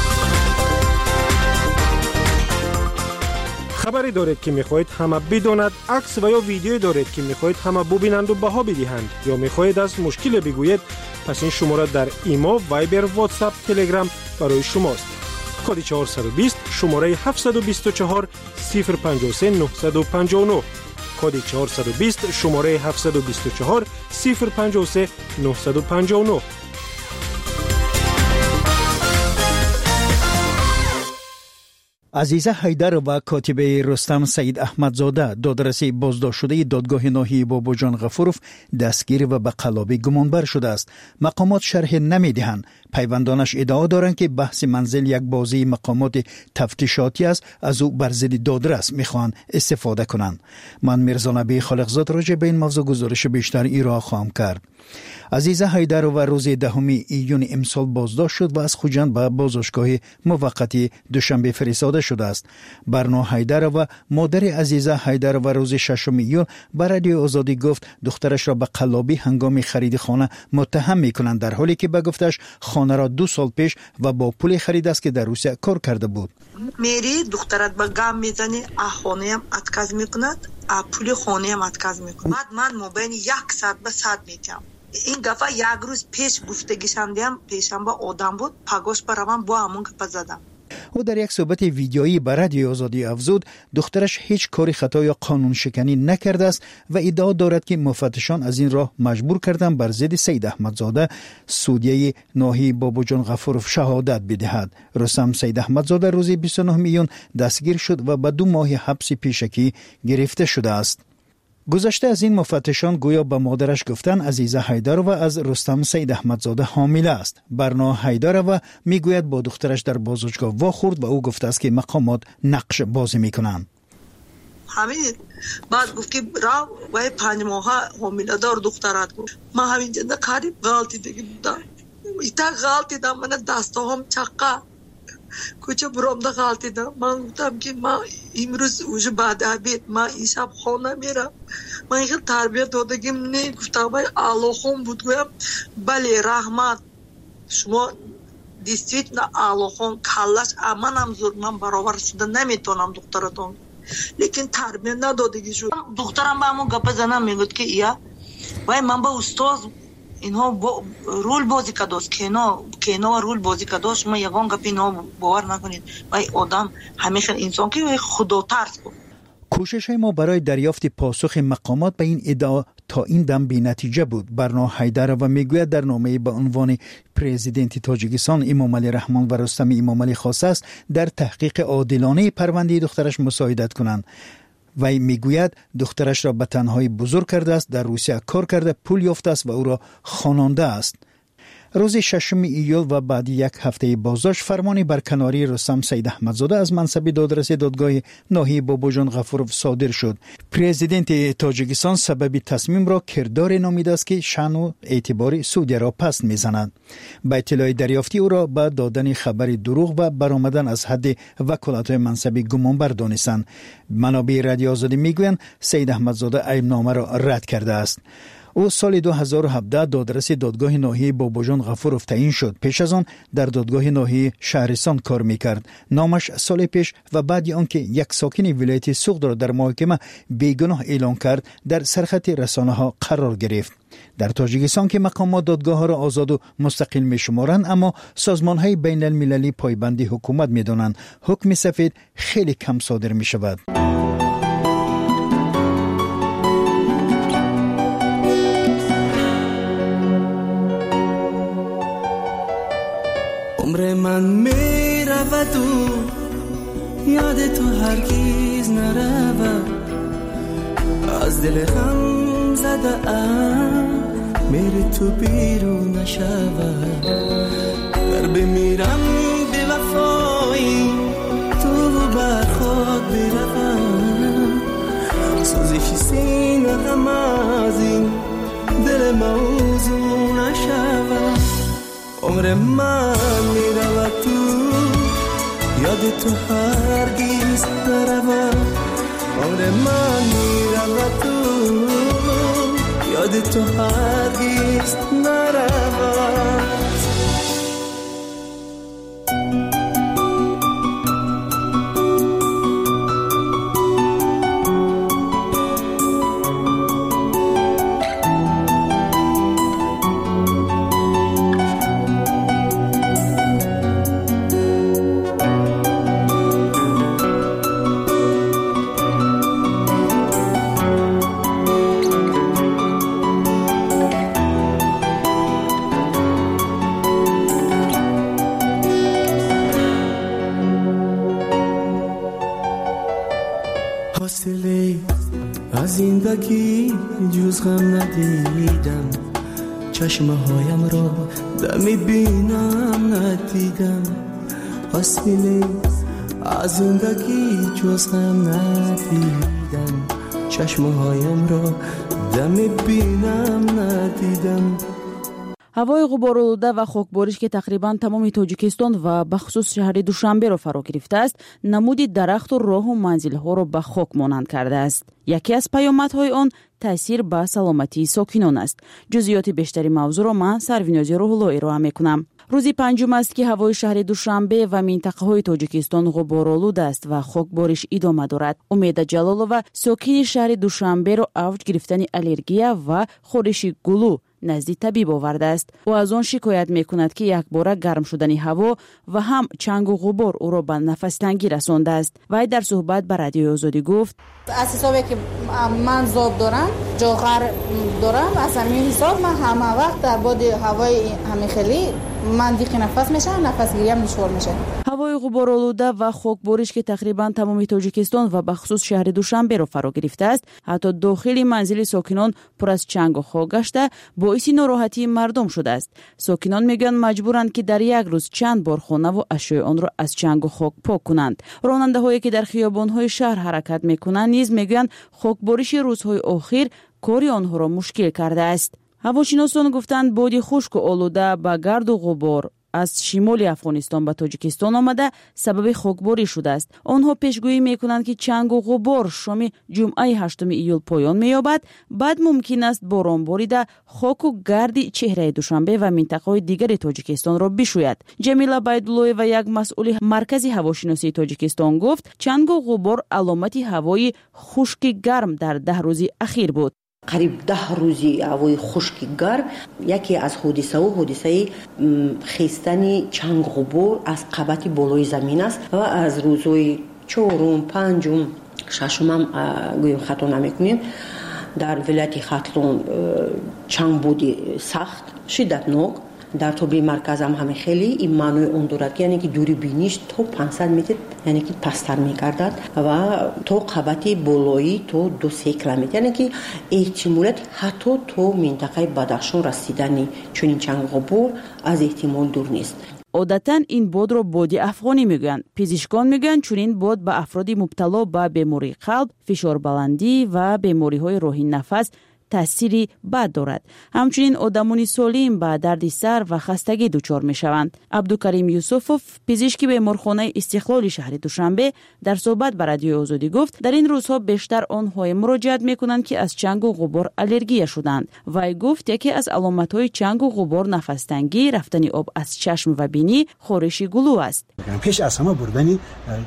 хабаре доред ки мехоҳед ҳама бидонад, акс ва ё видеое доред ки мехоҳед ҳама бубинанду баҳо бидиҳанд ё мехоҳед аз мушкиле бигӯед, пас ин шумора дар имо, вайбер, ватсап, телеграм барои шумост. коди 420 шумораи 724 053 959, коди 420 шумораи 724 053 959. азиза ҳайдарова котибаи рустам саид аҳмадзода, додраси боздоштшудаи додгоҳи ноҳияи бобоҷон ғафуров дастгир ва ба қаллобӣ гумонбар шудааст. мақомот шарҳе намедиҳанд. пайвандонаш иддао доранд ки баҳси манзил як бозии мақомоти тафтишотӣ аст, аз ӯ бар зидди додрас мехоҳанд истифода кунанд. ман мирзонабии холиқзод роҷеъ ба ин мавзӯъ гузориши бештар ироа хоҳам кард. азиза ҳайдарова рӯзи 10 июни имсол боздошт шуд ва аз хуҷанд ба бозошгоҳи муваққати душанбе фиристода шудааст. барно ҳайдарова, модари азиза ҳайдарова, рӯзи 6 июл ба радиои Озодӣ гуфт духтарашро ба қаллобӣ ҳангоми хариди хона муттаҳам мекунанд, дар ҳоле ки ба гуфташ хонаро 2 сол пеш ва бо пуле харидааст ки дар Русия кор карда буд. мери духтарат ба гам мезани, а хонаям отказ мекунад, а пули хонаям отказ мекунад. баъд ман мобайни 1 саат ба 100 метиҳам. این دفعه یک روز پیش گفتگیشم دیم پیشنبه آدم بود پاگوش برام با همون گپ زدم. او در یک صحبت ویدیویی با رادیوی آزادی افزود دخترش هیچ کاری خطا یا قانون شکنی نکرده است و ادعا دارد که مفتشان از این راه مجبور کردند بر ضد سید احمدزاده سودیه ناحیه بابوجان غفورов شهادت بدهد. رستم سید احمدزاده روز 29 میلیون دستگیر شد و به 2 ماه حبس پیشکی گرفته شده است. گذشته از این مفتشان گویا به مادرش گفتن عزیزه حیدرова از رستم سید احمدزاده حامله است. برنا حیدرова میگوید با دخترش در بازداشتگاه واخورد و او گفته است که مقامات نقش بازی میکنند. همین بعد گفت که را و 5 ماه حامله دار دخترات گفت ما همین جنده قریب غلطی دیگه بودم. ایتا غلطی دم من دستام چقه کوچه برامده غلطی دم. من گفتم که ما امروز اوج بعد عبید ما این شب خانه میرم. من این تربیت دادگیم نه گفتم بای اللهم بود گویم بله رحمت شما دیستیتنا اللهم کلش امانم زور من برابر شده نمیتونم دخترتون لیکن تربیت ندادگی شد. دخترم با همون گپ زنم میگفت که یا وای من با استاد اینها رول بازی کرداست کینا رول بازی کرداست. شما یگان گپ اینا باور نکنید. وای آدم همیشه انسان که خدا ترس بود. کوشش ما برای دریافت پاسخ مقامات به این ادعا تا این دم بی نتیجه بود. برنا حیدر و میگوید در نامه به عنوان پرزیدنت تاجیکستان امام علی رحمان و رستم امام علی خواسته است در تحقیق عادلانه پرونده دخترش مساعدت کنند. وی میگوید دخترش را به تنهایی بزرگ کرده است، در روسیه کار کرده، پول یافته است و او را خواننده است. روز 6 ایول و بعد یک هفته بازداشت فرمانی برکناری رستم سید احمدزاده از منصب دادرس دادگاه ناحیه باباجان غفورов صادر شد. پرزیدنت تاجیکستان سبب تصمیم را کردار نامیده است که شأن و اعتبار سعودی را پست میزند. با اطلاع دریافتی او را به دادن خبر دروغ و برآمدن از حد وکالت منصب گمانبر دانستند. منابع رادیو آزادی میگویند سید احمدزاده عیبنامه را رد کرده است. او سال 2017 دادرس دادگاه ناحیه باباجان غفورov تعیین شد. پیش از آن در دادگاه ناحیه شهرستان کار میکرد. نامش سال پیش و بعد آنکه یک ساکن ولایت سوخت را در محاکمه بیگناه اعلام کرد در سرخط رسانه ها قرار گرفت. در تاجیکستان که مقامات دادگاه ها را آزاد و مستقل می شمارند، اما سازمان های بین المللی پایبند حکومت می دانند. حکم سفید خیلی کم صادر می شود. عمر من می رود و یاد تو هرگیز نرود. از دل غم زده ام میری تو بیرون نشود. گر بمیرم به وفایی تو بر خود بروم. سوزش سینه غم از این دل موضوع نشود. عمر من می رود تو یاد تو هرگیز نرود. عمر من می رود تو یاد تو هرگیز نرود. زندگی جز غم ندیدم. چشمه هایم را دمی بینم ندیدم. حاصله از زندگی جز غم ندیدم. چشمه هایم را دمی بینم ندیدم. ҳавои ғуборолуда ва хокбориш ки тақрибан тамоми тоҷикистон ва бахусус шаҳри душанберо фаро гирифтааст, намуди дарахту роҳу манзилҳоро ба хок монанд кардааст. яке аз паёмадҳои он таъсир ба саломатии сокинон аст. ҷузъиёти бештари мавзӯъро ман Сарвинози Рӯҳулло ироа мекунам. рӯзи панҷум аст ки ҳавои шаҳри душанбе ва минтақаҳои тоҷикистон ғуборолуда аст ва хокбориш идома дорад. умеда ҷалолова сокини шаҳри душанберо авҷ гирифтани аллергия ва хориши гулӯ назди табиб овардааст. ӯ аз он шикоят мекунад ки якбора гарм шудани ҳаво ва ҳам чангу ғубор ӯро ба нафастангӣ расондааст. вай дар суҳбат ба радиои озодӣ гуфт: аз ҳисобе ки ман зоб дорам, ҷоғар дорам, аз ҳамин ҳисоб ман ҳама вақт дар боди ҳавои ҳамихелӣ ман диқи нафас мешавам, нафасгириям душвор мешавад. ҳавои ғуборолуда ва хокбориш ки тақрибан тамоми тоҷикистон ва бахусус шаҳри душанберо фаро гирифтааст, ҳатто дохили манзили сокинон пур аз чангу хок гашта боиси нороҳатии мардум шудааст. сокинон мегӯянд маҷбуранд ки дар як рӯз чанд бор хонаву ашёи онро аз чангу хок пок кунанд. ронандаҳое ки дар хиёбонҳои шаҳр ҳаракат мекунанд низ мегӯянд хокбориши рӯзҳои охир кори онҳоро мушкил кардааст. ҳавошиносон гуфтанд боди хушку олуда ба гарду ғубор از شمال افغانستان به تاجیکستان آمده سبب خاکباری شده است. آنها پیشگویی میکنند که چنگ و غبار شام جمعه 8 ایول پایان مییابد، بعد ممکن است باران باریده خاک و گرد چهره دوشنبه و منطقه‌های دیگر تاجیکستان را بشوید. جمیلا بایدلوی و یک مسئول مرکز هواشناسی تاجیکستان گفت چنگ و غبار علامت هوای خشک گرم در 10 روز اخیر بود. قریب 10 روزی هوای خشک گرم یکی از حادثه خیستن چنگ غبار از قبت بالای زمین است و از روزهای 4م 5م 6م هم گویم خطا نمیکنیم در ولایت خاتلون چنگ بودی سخت شدتناک. در طبی مرکز هم همه خیلی این معنی اون دارد که یعنی که دوری بینیش تا 500 متر یعنی که پستر میگردد و تا قبط بالایی تا 2-3 کیلومتر یعنی که احتمالات حتی تا منطقه بدخشان رسیدنی چون این چنگ غبار از احتمال دور نیست. عادتاً این باد را بادی افغانی میگویند. پزشکان میگویند چون این باد به افراد مبتلا به بیماری قلب، فشار بلندی و بیماری‌های راهی نفس تأثیری بد دارد. همچنین آدمان سالم به درد سر و خستگی دچار میشوند. عبدالکریم یوسفوف پزشک بیمارخانه استقلال شهر دوشنبه در صحبت با رادیو آزادی گفت در این روزها بیشتر آنها مراجعت میکنند که از چنگ و غبار الرژی شدند. وی گفت یکی از علامت‌های چنگ و غبار نفس تنگی، رفتن آب از چشم و بینی، خارش گلو است. پیش از همه بردن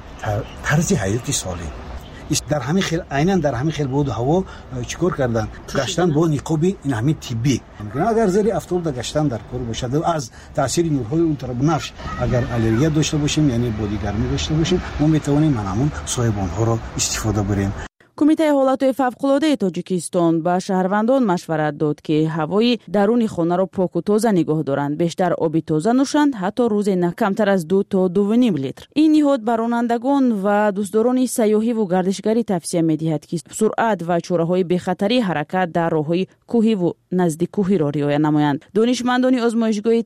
طرز حیاتی سالم در همین خیل عیناً در همین خیل بود هوا چیکار کردن گشتن با نقابی این همین طبی اگر زیر افتاد گشتن در کار باشد از تاثیر نورهای اولترابنفش اگر الرژی داشته باشیم یعنی بادی گرمی داشته باشیم ما میتوانیم همون صایبان ها را استفاده بریم. کمیته حالات فوق‌العاده تاجیکستان به شهروندان مشورت داد که هوای درون خانه را پاک و تازه نگاه دارند، بیشتر آب تازه نوشند، حتی روز نه کمتر از 2 تا 2.5 لیتر. این نهاد به رانندگان و دوستداران سیاحی و گردشگری توصیه می‌دهد که سرعت و چاره‌های بی‌خطری حرکت در راه‌های کوهی و نزدیک کوهی را رعایت نمایند. دانشمندان آزمایشگاه